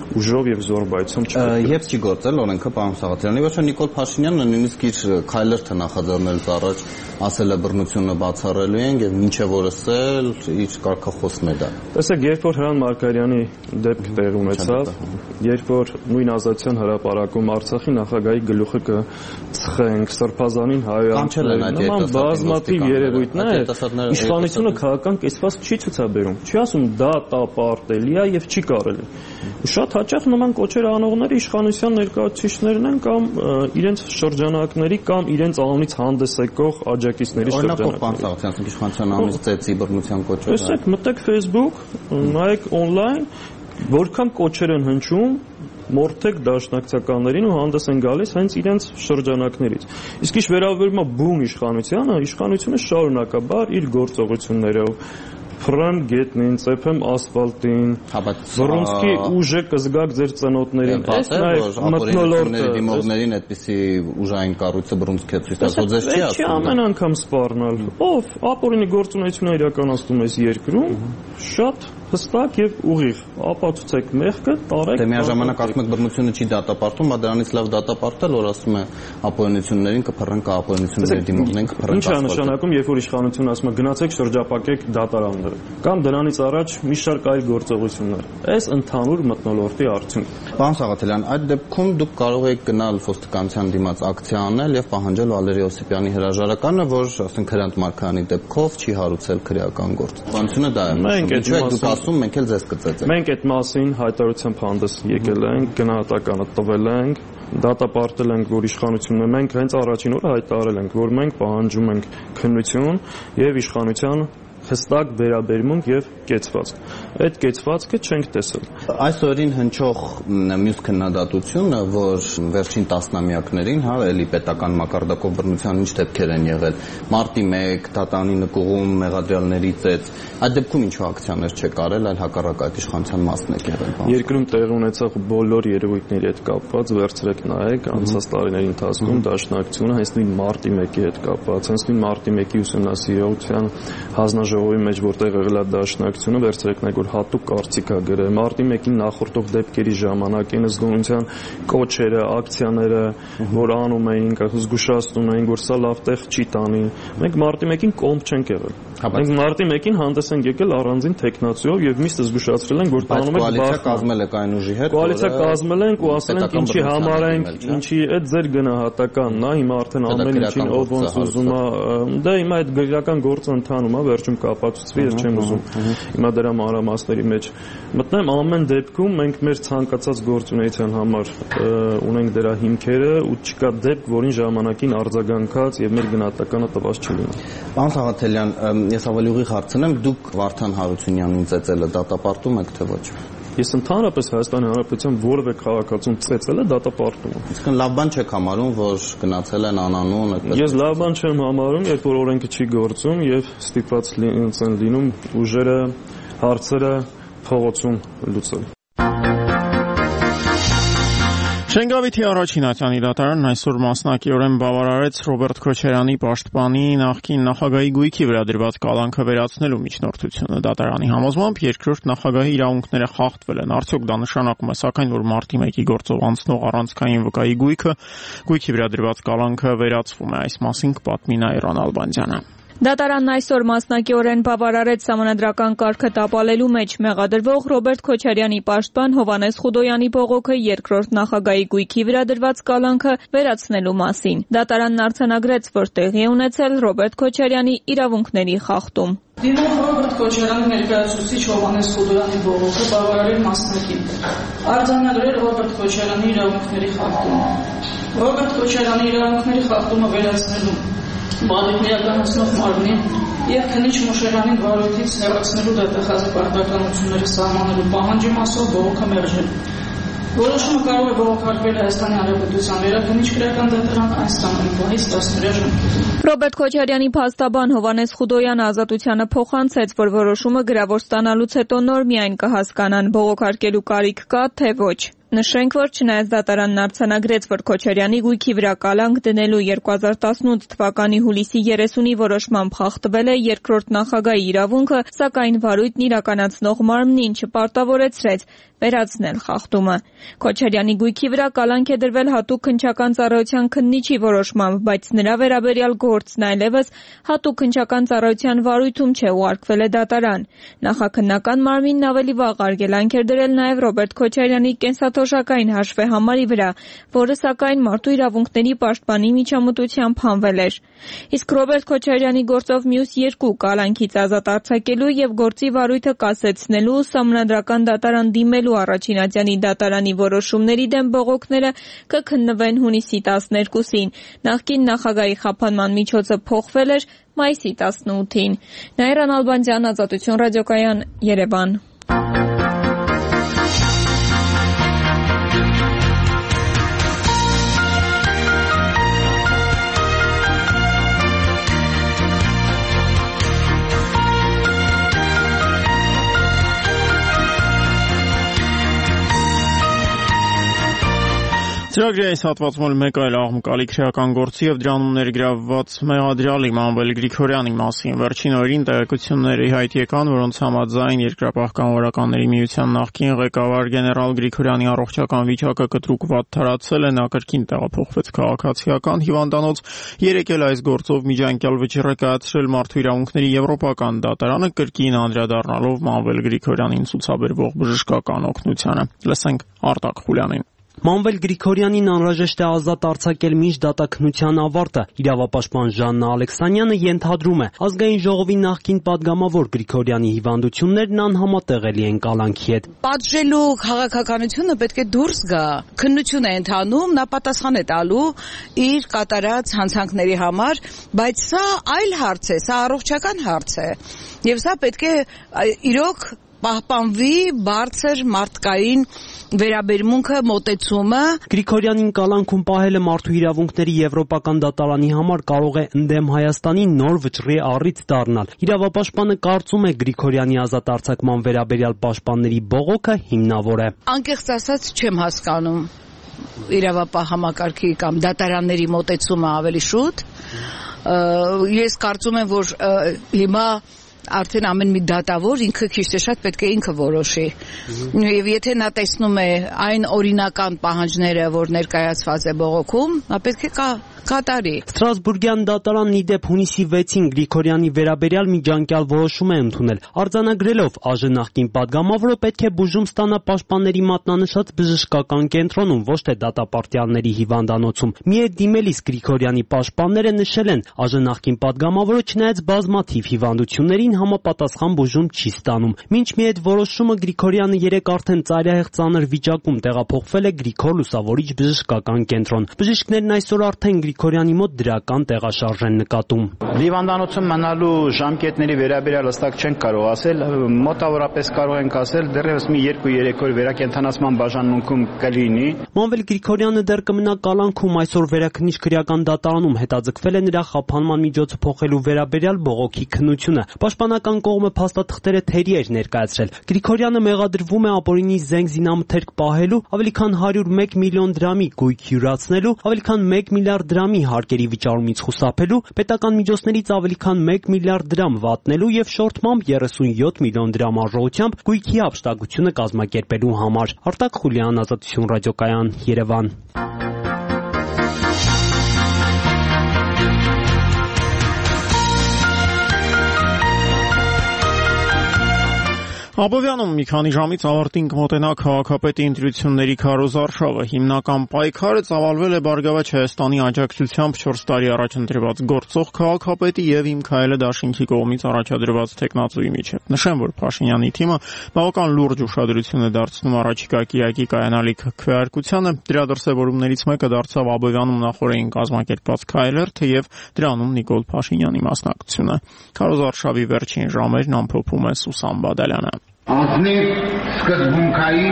ուժով եւ զորբայցում չպետք է։ Եվ չի գործել օրենքը, պարոն Սաղաթյանի, ոչ Նիկոլ Փաշինյանը նույնիսկ իր քայլերթը նախաձեռնելուց առաջ ասել է բռնությունը բացառելու են եւ մինչեւ օրս էլ իր կարգախոսն է դա։ Տեսեք, երբ որ Հրանտ Մարգարյանի դեպքը տեղի ունեցավ, երբ որ նույն Ազատության հրապարակում Արցախի նախագահի գլուխը կծխենք, Սրբազանին հայոյանցել, նման բազմաթիվ երևույթներ, իշխանությունը քաղաքական կեսված չի ցուցաբերում։ Չի ասում դա տապարտելի է եւ չի կարելի։ Ու շատ հաճախ նման կոչեր անողները իշխանության ներկայացուցիչներն են կամ իրենց շրջանակների կամ իրենց անունից հանդես եկող աջակիցների շրջանակները։ Իշխանության անունից ծեծի բռնության կոչեր։ Տեսեք, մտեք Facebook, նայեք on-line, որքան կոչեր են հնչում, մորթեք դաշնակցականներին ու հանդես են գալիս հենց իրենց շրջանակներից։ Իսկ ինչ վերաբերում է բուն իշխանությանը, իշխանությունը շարունակաբար իր գործողություններով Փռեմ գետնին, ծեփեմ ասֆալտին, Վռունցքի ուժը կզգաք ձեր ծնոտներին։ Այս նաև մթնոլորտը դիմողներին այդպիսի ուժային կառույցը բռունցք է ցույց տալիս, որ ձեզ չի ասում։ Չի ամեն անգամ սպառնալ։ Ով ապօրինի գործունեություն իրականացնում այս երկրում, շատ հստակ եւ ուղիղ ապացուցեք մեղքը, տարեք։ Դե միաժամանակ ասում եք բռնությունը չի դատապարտում, բայց դրանից լավ դատապարտել, որ ասում է ապօրինություններին կփռնենք, ապօրինությունների դիմողներին կփռնենք։ Ինչ է նշանակում, երբ որ իշխանությունը ասում է գնացեք շրջապակեք դատարանները, կամ դրանից առաջ մի շարք այլ գործողություններ։ Այս ընդհանուր մթնոլորտի արդյունք։ Պարոն Սաղաթելյան, այդ դեպքում դուք կարող եք գնալ ոստիկանության դիմաց ակցիա անել եւ պահանջել Վալերի Օսիպյանի հրաժարականը, որ ասենք Հրանտ Մարգարյանի դեպքով չի հարուցել քրեական գործ։ Բանությունը դա է։ Մենք էլ ձեզ կծեծենք։ Մենք այդ մասին հայտարարությամբ հանդես եկել ենք, գնահատականը տվել ենք, դատապարտել ենք, որ իշխանությունը մենք հենց առաջին օրը հայտարարել ենք, որ մենք պահանջում ենք քննություն եւ իշխանության հստակ վերաբերմունք եւ կեցվածք։ Այդ կեցվածքը չենք տեսել։ Այս օրին հնչող մյուս քննադատությունը, որ վերջին տասնամյակներին, էլի պետական մակարդակով բռնության ինչ դեպքեր են եղել, մարտի 1, դատարանի նկուղում, մեղադրյալների ծեծ, այդ դեպքում ինչու ակցիաներ չեք արել, այլ հակառակ այդ իշխանության մասն եք եղել։ Երկրում տեղի ունեցող բոլոր երևույթների հետ կապված վերցրեք նայեք անցած տարիների ընթացքում դաշնակցությունը հենց նույն մարտի 1-ի հետ կապված, հենց նույն մարտի 1-ի ուսումնասիրության հանձնաժողովի մեջ որտեղ եղել է դաշնակցությունը, վերցրեք նայեք, որ հատուկ կարծիք է գրել մարտի 1-ին նախորդող դեպքերի ժամանակ այն զգոնության կոչերը, ակցիաները, որ անում էինք, զգուշացնում էինք, որ սա լավ տեղ չի տանի։ Մենք մարտի 1-ին կոմբ չենք եղել։ Մենք մարտի 1-ին հանդես ենք եկել առանձին տեխնացիով եւ միշտ զգուշացրել ենք, որ տանում ենք կոալիցիա կազմել եք այն ուժի հետ, կոալիցիա կազմել ենք ու ասել ենք ինչի համար ենք, ինչի այդ ձեր գնահատականն է, հիմա արդեն ամեն ինչին ով ոնց ուզում է, դա հիմա այդ գրական գործը ընթանում է, վերջում կապացուցվի, ես չեմ ուզում հիմա դրա մանրամասների մեջ մտնեմ, ամեն դեպքում մենք մեր ցանկացած գործունեության համար ունենք դրա հիմքերը ու չկա դեպք, որին ժամանակին արձագանքած եւ մեր գնահատականը տված չլինի։ Պարոն Սաղաթելյան, ես ավելի ուղիղ հարցնեմ, դուք Վարդան Հարությունյանին ծեծելը դատապարտում եք թե ոչ։ Ես ընդհանրապես Հայաստանի Հանրապետության որևէ քաղաքացուն ծեծելը դատապարտում եմ։ Իսկ լավ բան չեք համարում, որ գնացել են անանուն այդպես։ Ես լավ բան չեմ համարում, երբ որ օրենքը չի գործում եւ ստիպված են լինում ուժերը, հարցերը փողոցում լուծել։ Շենգավիթի առաջին ատյանի դատարանն այսօր մասնակիորեն բավարարեց Ռոբերտ Քոչարյանի պաշտպանի նախկին նախագահի գույքի վրա դրված կալանքը վերացնելու միջնորդությունը։ Դատարանի համոզմամբ երկրորդ նախագահի իրավունքները խախտվել են։ Արդյոք դա նշանակում է սակայն, որ մարտի 1-ի գործով անցնող առանցքային վկայի գույքի վրա դրված կալանքը վերացվում է։ Այս մասին կպատմի Նայիրոն Ալբանդյանը։ Դատարանն այսօր մասնակիորեն բավարարեց սահմանադրական կարգը տապալելու մեջ մեղադրվող Ռոբերտ Քոչարյանի պաշտպան Հովհաննես Խուդոյանի բողոքը երկրորդ նախագահի գույքի վրա դրված կալանքը վերացնելու մասին։ Դատարանն արձանագրեց, որ տեղի է ունեցել Ռոբերտ Քոչարյանի իրավունքների խախտում։ Դիմող Ռոբերտ Քոչարյանի ներկայացուցիչ Հովհաննես Խուդոյանի բողոքը բավարարել մասնակին։ Արձանագրել Ռոբերտ Քոչարյանի իրավունքների խախտումը։ Ռոբերտ Քոչարյանի իրավունքների խախտումը վերացնելու բանիկն իրականացնող մարմնին եւ քննիչ Մուշեղյանին վարույթից հեռացնելու դատախազի պարտականությունները սահմանելու պահանջի մասով բողոքը մերժել։ Որոշումը կարող է բողոքարկվել Հայաստանի Հանրապետության վերաքննիչ քրեական դատարան այս տանելի պահից 10-օրյա ժամկետով։ Ռոբերտ Քոչարյանի փաստաբան Հովհաննես Խուդոյանը ազատությանը փոխանցեց, որ որոշումը գրավոր ստանալուց հետո նոր միայն կհասկանան բողոքարկելու կարիք կա թե ոչ։ Նշենք, որ չնայած դատարանն արձանագրեց, որ Քոչարյանի գույքի վրա կալանք դնելու 2018 թվականի հուլիսի 30-ի որոշմամբ խախտվել է երկրորդ նախագահի իրավունքը, սակայն վարույթն իրականացնող մարմնին չպարտավորեցրեց վերացնել խախտումը։ Քոչարյանի գույքի վրա կալանք է դրվել հատուկ քննչական ծառայության քննիչի որոշմամբ, բայց նրա վերաբերյալ գործն այլևս հատուկ քննչական ծառայության վարույթում չէ, ուղարկվել է դատարան։ Նախաքննական մարմինն ավելի վաղ արգելանք էր դրել նաև Ռոբերտ Քոչարյանի կենսաթոշակային հաշվեհամարի վրա, որը սակայն մարդու իրավունքների պաշտպանի միջամտությամբ հանվել էր։ Իսկ Ռոբերտ Քոչարյանի գործով մյուս երկու կալանքից ազատ արձակելու եւ գործի վարույթը կասեցնելու Սահմանադրական դատարան դիմելու առաջին ատյանի դատարանի որոշումների դեմ բողոքները կքննվեն հունիսի 12-ին։ Նախկին նախագահի խափանման միջոցը փոխվել էր մայիսի 18-ին։ Նաիրա Նալբանդյան, Ազատություն ռադիոկայան, Երևան։ Ծրագրի այս հատվածում մեկ այլ աղմկալի քրեական գործի եւ դրանում ներգրավված մեղադրյալի Մանվել Գրիգորյանի մասին վերջին օրերին տեղեկությունների հայտ եկան, որոնց համաձայն Երկրապահ-կամավորականների միության նախկին ղեկավար գեներալ Գրիգորյանի առողջական վիճակը կտրուկ վատթարացել է, նա կրկին տեղափոխվեց քաղաքացիական հիվանդանոց, երեկ էլ այս գործով միջանկյալ վճիռ է կայացրել Մարդու իրավունքների եվրոպական դատարանը, կրկին անդրադառնալով Մանվել Գրիգորյանին ցուցաբերվող բժշկական օգնությանը։ Լսենք Արտակ Խուլյանին։ Մանվել Գրիգորյանին անհրաժեշտ է ազատ արձակել մինչ դատաքննության ավարտը։ Իրավապաշտպան Ժաննա Ալեքսանյանը ենթադրում է, ազգային ժողովի նախկին падգամավոր Գրիգորյանի հիվանդություններն անհամատեղելի են կալանքի հետ։ Պատժելու քաղաքականությունը պետք է դուրս գա։ Քննություն է ընթանում, նա պատասխան է տալու իր կատարած հանցանքների համար, բայց սա այլ հարց է, սա առողջական հարց է։ Եվ սա պետք է իրոք պահպանվի բարձր մարդկային վերաբերմունքը, մոտեցումը։ Գրիգորյանին կալանքում պահելը Մարդու իրավունքների եվրոպական դատարանի համար կարող է ընդդեմ Հայաստանի նոր վճռի առիթ դառնալ։ Իրավապաշտպանը կարծում է Գրիգորյանի ազատ արձակման վերաբերյալ պաշտպանների բողոքը հիմնավոր է։ Անկեղծ ասած չեմ հասկանում իրավապահ համակարգի կամ դատարանների մոտեցումը ավելի շուտ։ Ես կարծում եմ, որ հիմա արդեն ամեն մի դատավոր ինքը քիչ թե շատ պետք է ինքը որոշի։ Եվ եթե նա տեսնում է այն օրինական պահանջները, որ ներկայացված է բողոքում, նա պետք է կատարի։ Ստրասբուրգյան դատարանն ի դեպ հունիսի 6-ին Գրիգորյանի վերաբերյալ միջանկյալ որոշում է ընդունել, արձանագրելով ԱԺ նախկին падգամավորը պետք է բուժում ստանա պաշտպանների մատնանշած բժշկական կենտրոնում, ոչ թե դատապարտյալների հիվանդանոցում։ Մի հետ դիմելիս Գրիգորյանի պաշտպանները նշել են, ԱԺ նախկին падգամավորը չնայած բազմաթիվ հիվանդություններին համապատասխան բուժում չի ստանում։ Մինչ մի հետ որոշումը Գրիգորյանը երեք արդեն ծայրահեղ ծանր վիճակում տեղափոխվել է Գրիգոր Լուսավորիչ բժշկական կենտրոն։ Բժիշկներն այսօր արդեն Գրիգորյանի մոտ դրական տեղաշարժ են նկատում։ Հիվանդանոցում մնալու ժամկետների վերաբերյալ հստակ չենք կարող ասել, մոտավորապես կարող ենք ասել դեռևս մի 2-3 օր վերակենդանացման բաժանմունքում կլինի։ Մանվել Գրիգորյանը դեռ կմնա կալանքում, այսօր վերաքննիչ քրեական դատարանում հետաձգվել է նրա խափանման միջոցը փոխելու վերաբերյալ բողոքի քննությունը։ Պաշտպանական կողմը փաստաթղթերը թերի էր ներկայացրել։ Գրիգորյանը մեղադրվում է ապօրինի զենք զինամթերք պահելու, ավելի քան 101 միլիոն դրամի գույք յուրացնելու, ավելի քան 1 միլիարդ դրամի հարկերի վճարումից խուսափելու, պետական միջոցներից ավելի քան 1 միլիարդ դրամ վատնելու եւ շորթմամբ 37 միլիոն դրամ արժողությամբ գույքի հափշտակությունը կազմակերպելու համար։ Արտակ Խուլյան, Ազատություն ռադիոկայան, Երևան։ Աբովյանում մի քանի ժամից ավարտին կմոտենա քաղաքապետի ընտրությունների քարոզարշավը։ Հիմնական պայքարը ծավալվել է Բարգավաճ Հայաստանի աջակցությամբ 4 տարի առաջ ընտրված գործող քաղաքապետի եւ Իմ քայլը դաշինքի կողմից առաջադրված թեկնածուի միջեւ։ Նշեմ, որ Փաշինյանի թիմը բավական լուրջ ուշադրություն է դարձնում առաջիկա կիրակի կայանալիք քվեարկությանը։ Դրա դրսևորումներից մեկը դարձավ Աբովյանում նախորդին կազմակերպված քայլերթը եւ դրանում Նիկոլ Փաշինյանի մասնակցությունը։ Քարոզարշավի վերջին ժամերն ամփոփում է Սուսան Բադալյանը։ Անձնիվ սկզբունքային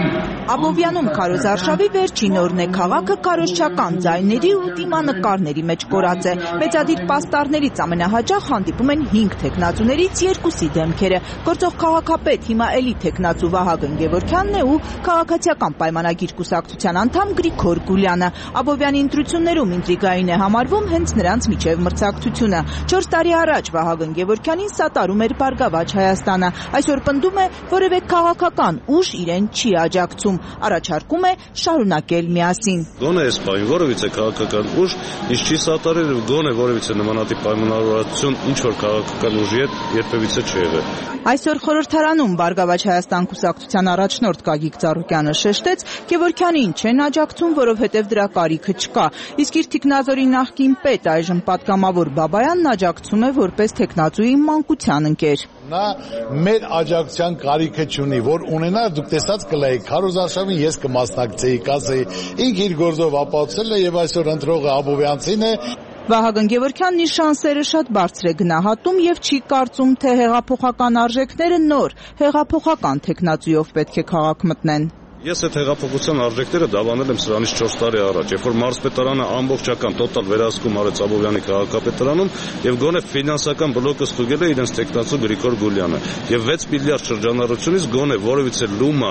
Աբովյանում քարոզարշավի վերջին օրն է, քաղաքը քարոզչական ձայների ու դիմանկարների մեջ կորած է։ Մեծադիր պաստառներից ամենահաճախ հանդիպում են 5 թեկնածուներից 2-ի դեմքերը։ Գործող քաղաքապետ հիմա էլի թեկնածու Վահագն Գևորգյանն է ու քաղաքացիական պայմանագիր կուսակցության անդամ Գրիգոր Գուլյանը։ Աբովյանի ընտրություններում ինտրիգային է համարվում հենց նրանց միջև մրցակցությունը։ 4 տարի առաջ Վահագն Գևորգյանին սատարում էր Բարգավաճ Հայաստանը։ Այսօր պնդում է, որևէ քաղաքական ուժ իրեն չի աջակցում, առաջարկում է շարունակել միասին։ Գոնե այս պահին որևիցե քաղաքական ուժ ինչ չի սատարել, գոնե որևիցե նմանատիպ պայմանավորվածություն ինչ որ քաղաքական ուժի հետ երբևիցե չի եղել։ Այսօր խորհրդարանում Բարգավաճ Հայաստան կուսակցության առաջնորդ Գագիկ Ծառուկյանը շեշտեց, Գևորգյանին չեն աջակցում, որովհետև դրա կարիքը չկա։ Իսկ իր թիկնազորի նախկին պետ, այժմ պատգամավոր Բաբայանն աջակցում է որպես թեկնածուի մանկության ընկեր։ Նա մեր աջակցության կարիքը չունի, որ ունենար դուք տեսած կլայի քարոզարշավին ես կմասնակցեի, կասեի, ինք իր գործով ապացուցել է եւ այսօր ընտրողը Աբովյանցին է։ Վահագն Գևորգյանն իր շանսերը շատ բարձր է գնահատում եւ չի կարծում, թե հեղափոխական արժեքները նոր հեղափոխական թեկնածուով պետք է քաղաք մտնեն։ Ես այդ հեղափոխության արժեքները դավանել եմ սրանից 4 տարի առաջ, երբ որ մարզպետարանը ամբողջական տոտալ վերահսկում արեց Աբովյանի քաղաքապետարանում եւ գոնե ֆինանսական բլոկը ստուգել է իրենց տեխնացու Գրիգոր Գուլյանը եւ 6 միլիարդ շրջանառությունից գոնե որևիցե լումա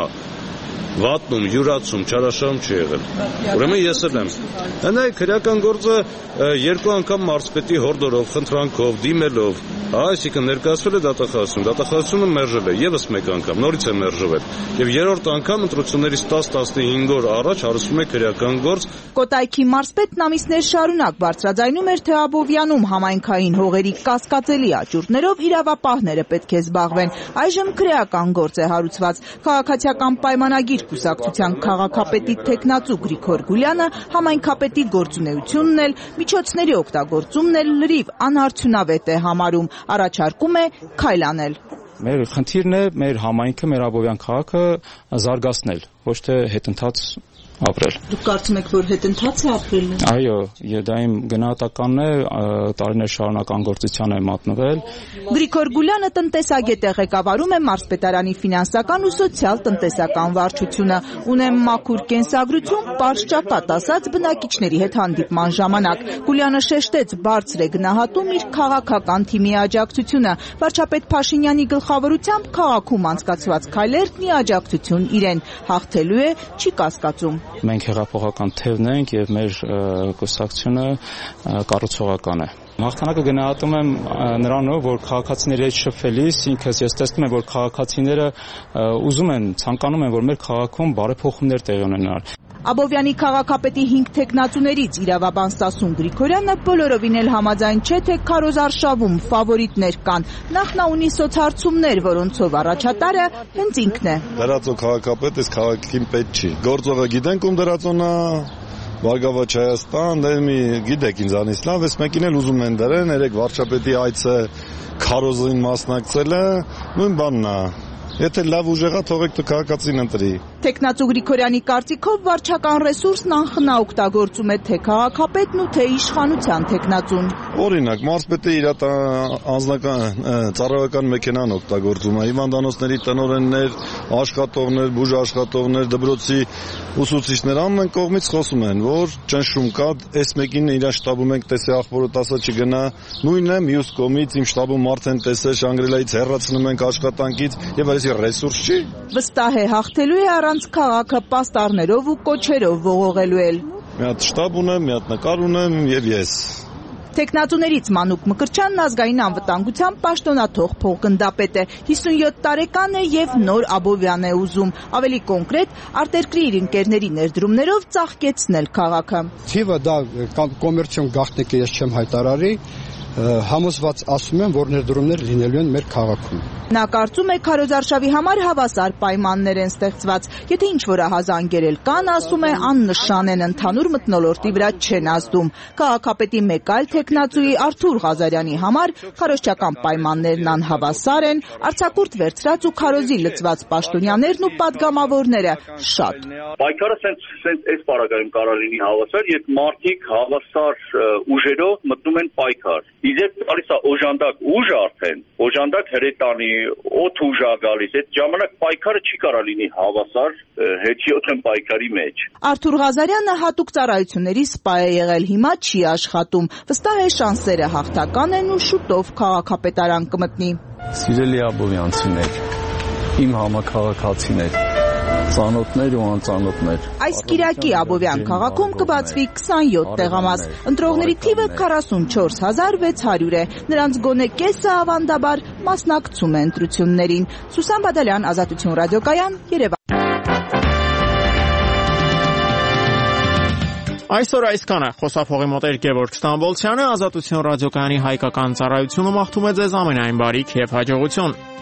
վատնում, յուրացում, չարաշահում չի եղել։ Ուրեմն ես էլ եմ։ Հնայք քրեական գործը 2 անգամ մարզպետի հորդորով, խնդրանքով, դիմելով, այսինքն ներկայացվել է դատախազություն, դատախազությունը մերժել է եւս մեկ անգամ, նորից է մերժվել։ Եվ երրորդ անգամ ընտրություններից 10-15 օր առաջ հարուցվում է քրեական գործ։ Կոտայքի մարզպետն ամիսներ շարունակ բարձրաձայնում էր, թե Աբովյանում համայնքային հողերի կասկածելի աճուրդներով իրավապահները պետք է զբաղվեն։ Այժմ քրեական գործ է հարուցված։ Քաղաքացիական պայմանագիր կուսակցության քաղաքապետի թեկնածու Գրիգոր Գուլյանը համայնքապետի գործունեությունն էլ, միջոցների օգտագործումն էլ լրիվ անարդյունավետ է համարում, առաջարկում է քայլ անել։ Մեր խնդիրն է մեր համայնքը, մեր Աբովյան քաղաքը զարգացնել, ոչ թե հետընթաց ապրել։ Դուք կարծում եք, որ հետընթաց է ապրելն է։ Այո, դա իմ գնահատականն է, տարիներ շարունակ անգործության է մատնվել։ Գրիգոր Գուլյանը տնտեսագետ է, ղեկավարում է մարզպետարանի ֆինանսական ու սոցիալ-տնտեսական վարչությունը։ Ունեմ մաքուր կենսագրություն, պարզ ճակատ ասած բնակիչների հետ հանդիպման ժամանակ։ Գուլյանը շեշտեց, բարձր է գնահատում իր քաղաքական թիմի աջակցությունը։ Վարչապետ Փաշինյանի գլխավորությամբ քաղաքում անցկացված քայլերն ի աջակցություն իրեն հաղթելու է, չի կասկածում։ Մենք հեղափոխական թևն ենք եւ մեր կուսակցությունը կառուցողական է։ Հաղթանակը գնահատում եմ նրանով, որ քաղաքացիների հետ շփվելիս ինքս ես տեսնում եմ, որ քաղաքացիները ուզում են, ցանկանում են, որ մեր քաղաքում բարեփոխումներ տեղի ունենան։ Աբովյանի քաղաքապետի 5 թեկնածուներից իրավաբան Սասուն Գրիգորյանը բոլորովին էլ համաձայն չէ, թե քարոզարշավում ֆավորիտներ կան։ Նախ նա ունի սոցհարցումներ, որոնցով առաջատարը հենց ինքն է։ Դրածո քաղաքապետ այս քաղաքին պետք չի։ Գործողը գիտենք ում դրածոնն է, Բարգավաճ Հայաստան, գիտեք ինձանից լավ, այս մեկին էլ ուզում են դրեն, երեք վարչապետի այցը քարոզին մասնակցել է, նույն բանն է։ Եթե լավ ուժեղա, թողեք դու քաղաքացին ընտրի։ Թեկնածու Գրիգորյանի կարծիքով վարչական ռեսուրսն անխնա օգտագործում է թե քաղաքապետն ու թե իշխանության թեկնածուն։ Օրինակ, մարզպետը իր անձնական ծառայական մեքենան օգտագործում է, հիվանդանոցների տնօրեններ, աշխատողներ, բուժաշխատողներ, դպրոցի ուսուցիչներ ամեն կողմից խոսում են, որ ճնշում կա, այս մեկին իր շտաբում ենք տեսե ախորը տասը չգնա, նույնն է մյուս կողմից իմ շտաբում արդեն տեսե Շանգրիլայից հեռացնում ենք աշխատանքից եւ այս ռեսուրս չի։ Վստահ է հաղթելու է առանց քաղաքը պաստառներով ու կոչերով ողողելու էլ։ Մի հատ շտաբ ունեմ, մի հատ նկար ունեմ եւ ես։ Տեխնատուներից Մանուկ Մկրտչյանն ազգային անվտանգության պաշտոնաթող փոխգնդապետ է, 57 տարեկան է եւ նոր Աբովյան է ուզում, ավելի կոնկրետ արտերկրի իր ընկերների ներդրումներով ծաղկեցնել քաղաքը։ Թիվը դա կոմերցիոն գաղտնիք է, ես չեմ հայտարարի, համոզված ասում եմ, որ ներդրումներ լինելու են մեր քաղաքում։ Նա կարծում է քարոզարշավի համար հավասար պայմաններ են ստեղծված, եթե ինչ-որ ահազանգեր էլ կան, ասում է, աննշան են, ընդհանուր մթնոլորտի վրա չեն ազդում։ Քաղաքապետի մեկ այլ թեկնածուի Արթուր Ղազարյանի համար քարոզչական պայմաններն անհավասար են, արձակուրդ վերցրած ու քարոզի լծված պաշտոնյաներն ու պատգամավորները շատ։ Պայքարը սենց այս պարագայում կարող լինի հավասար, երբ մարդիկ հավասար ուժերով մտնում են պայքար։ Իզեպ գալիս է օժանդակ ուժ արդեն, օժանդակ հրետանի, օդ ուժ է գալիս, այդ ժամանակ պայքարը չի կարող լինի հավասար հետիոթն պայքարի մեջ։ Արթուր Ղազարյանը հատուկ ծառայությունների սպա է եղել, հիմա չի աշխատում։ Վստահ է շանսերը հաղթական են ու շուտով քաղաքապետարան կմտնի։ Սիրելի աբովյանցիներ, իմ համաքաղաքացիներ, ծանոթներ ու անծանոթներ։ Այս կիրակի Աբովյան քաղաքում կբացվի 27 տեղամաս։ Ընտրողների թիվը 44600 է։ Նրանց գոնե կեսը ավանդաբար մասնակցում է ընտրություններին։ Սուսան Բադալյան, Ազատություն ռադիոկայան, Երևան։ Այսօր այսքանը։ Խոսափողի մոտ էր Գևորգ Ստամբոլցյանը, Ազատություն ռադիոկայանի հայկական ծառայությունը մաղթում է ձեզ ամենայն բարիք եւ հաջողություն։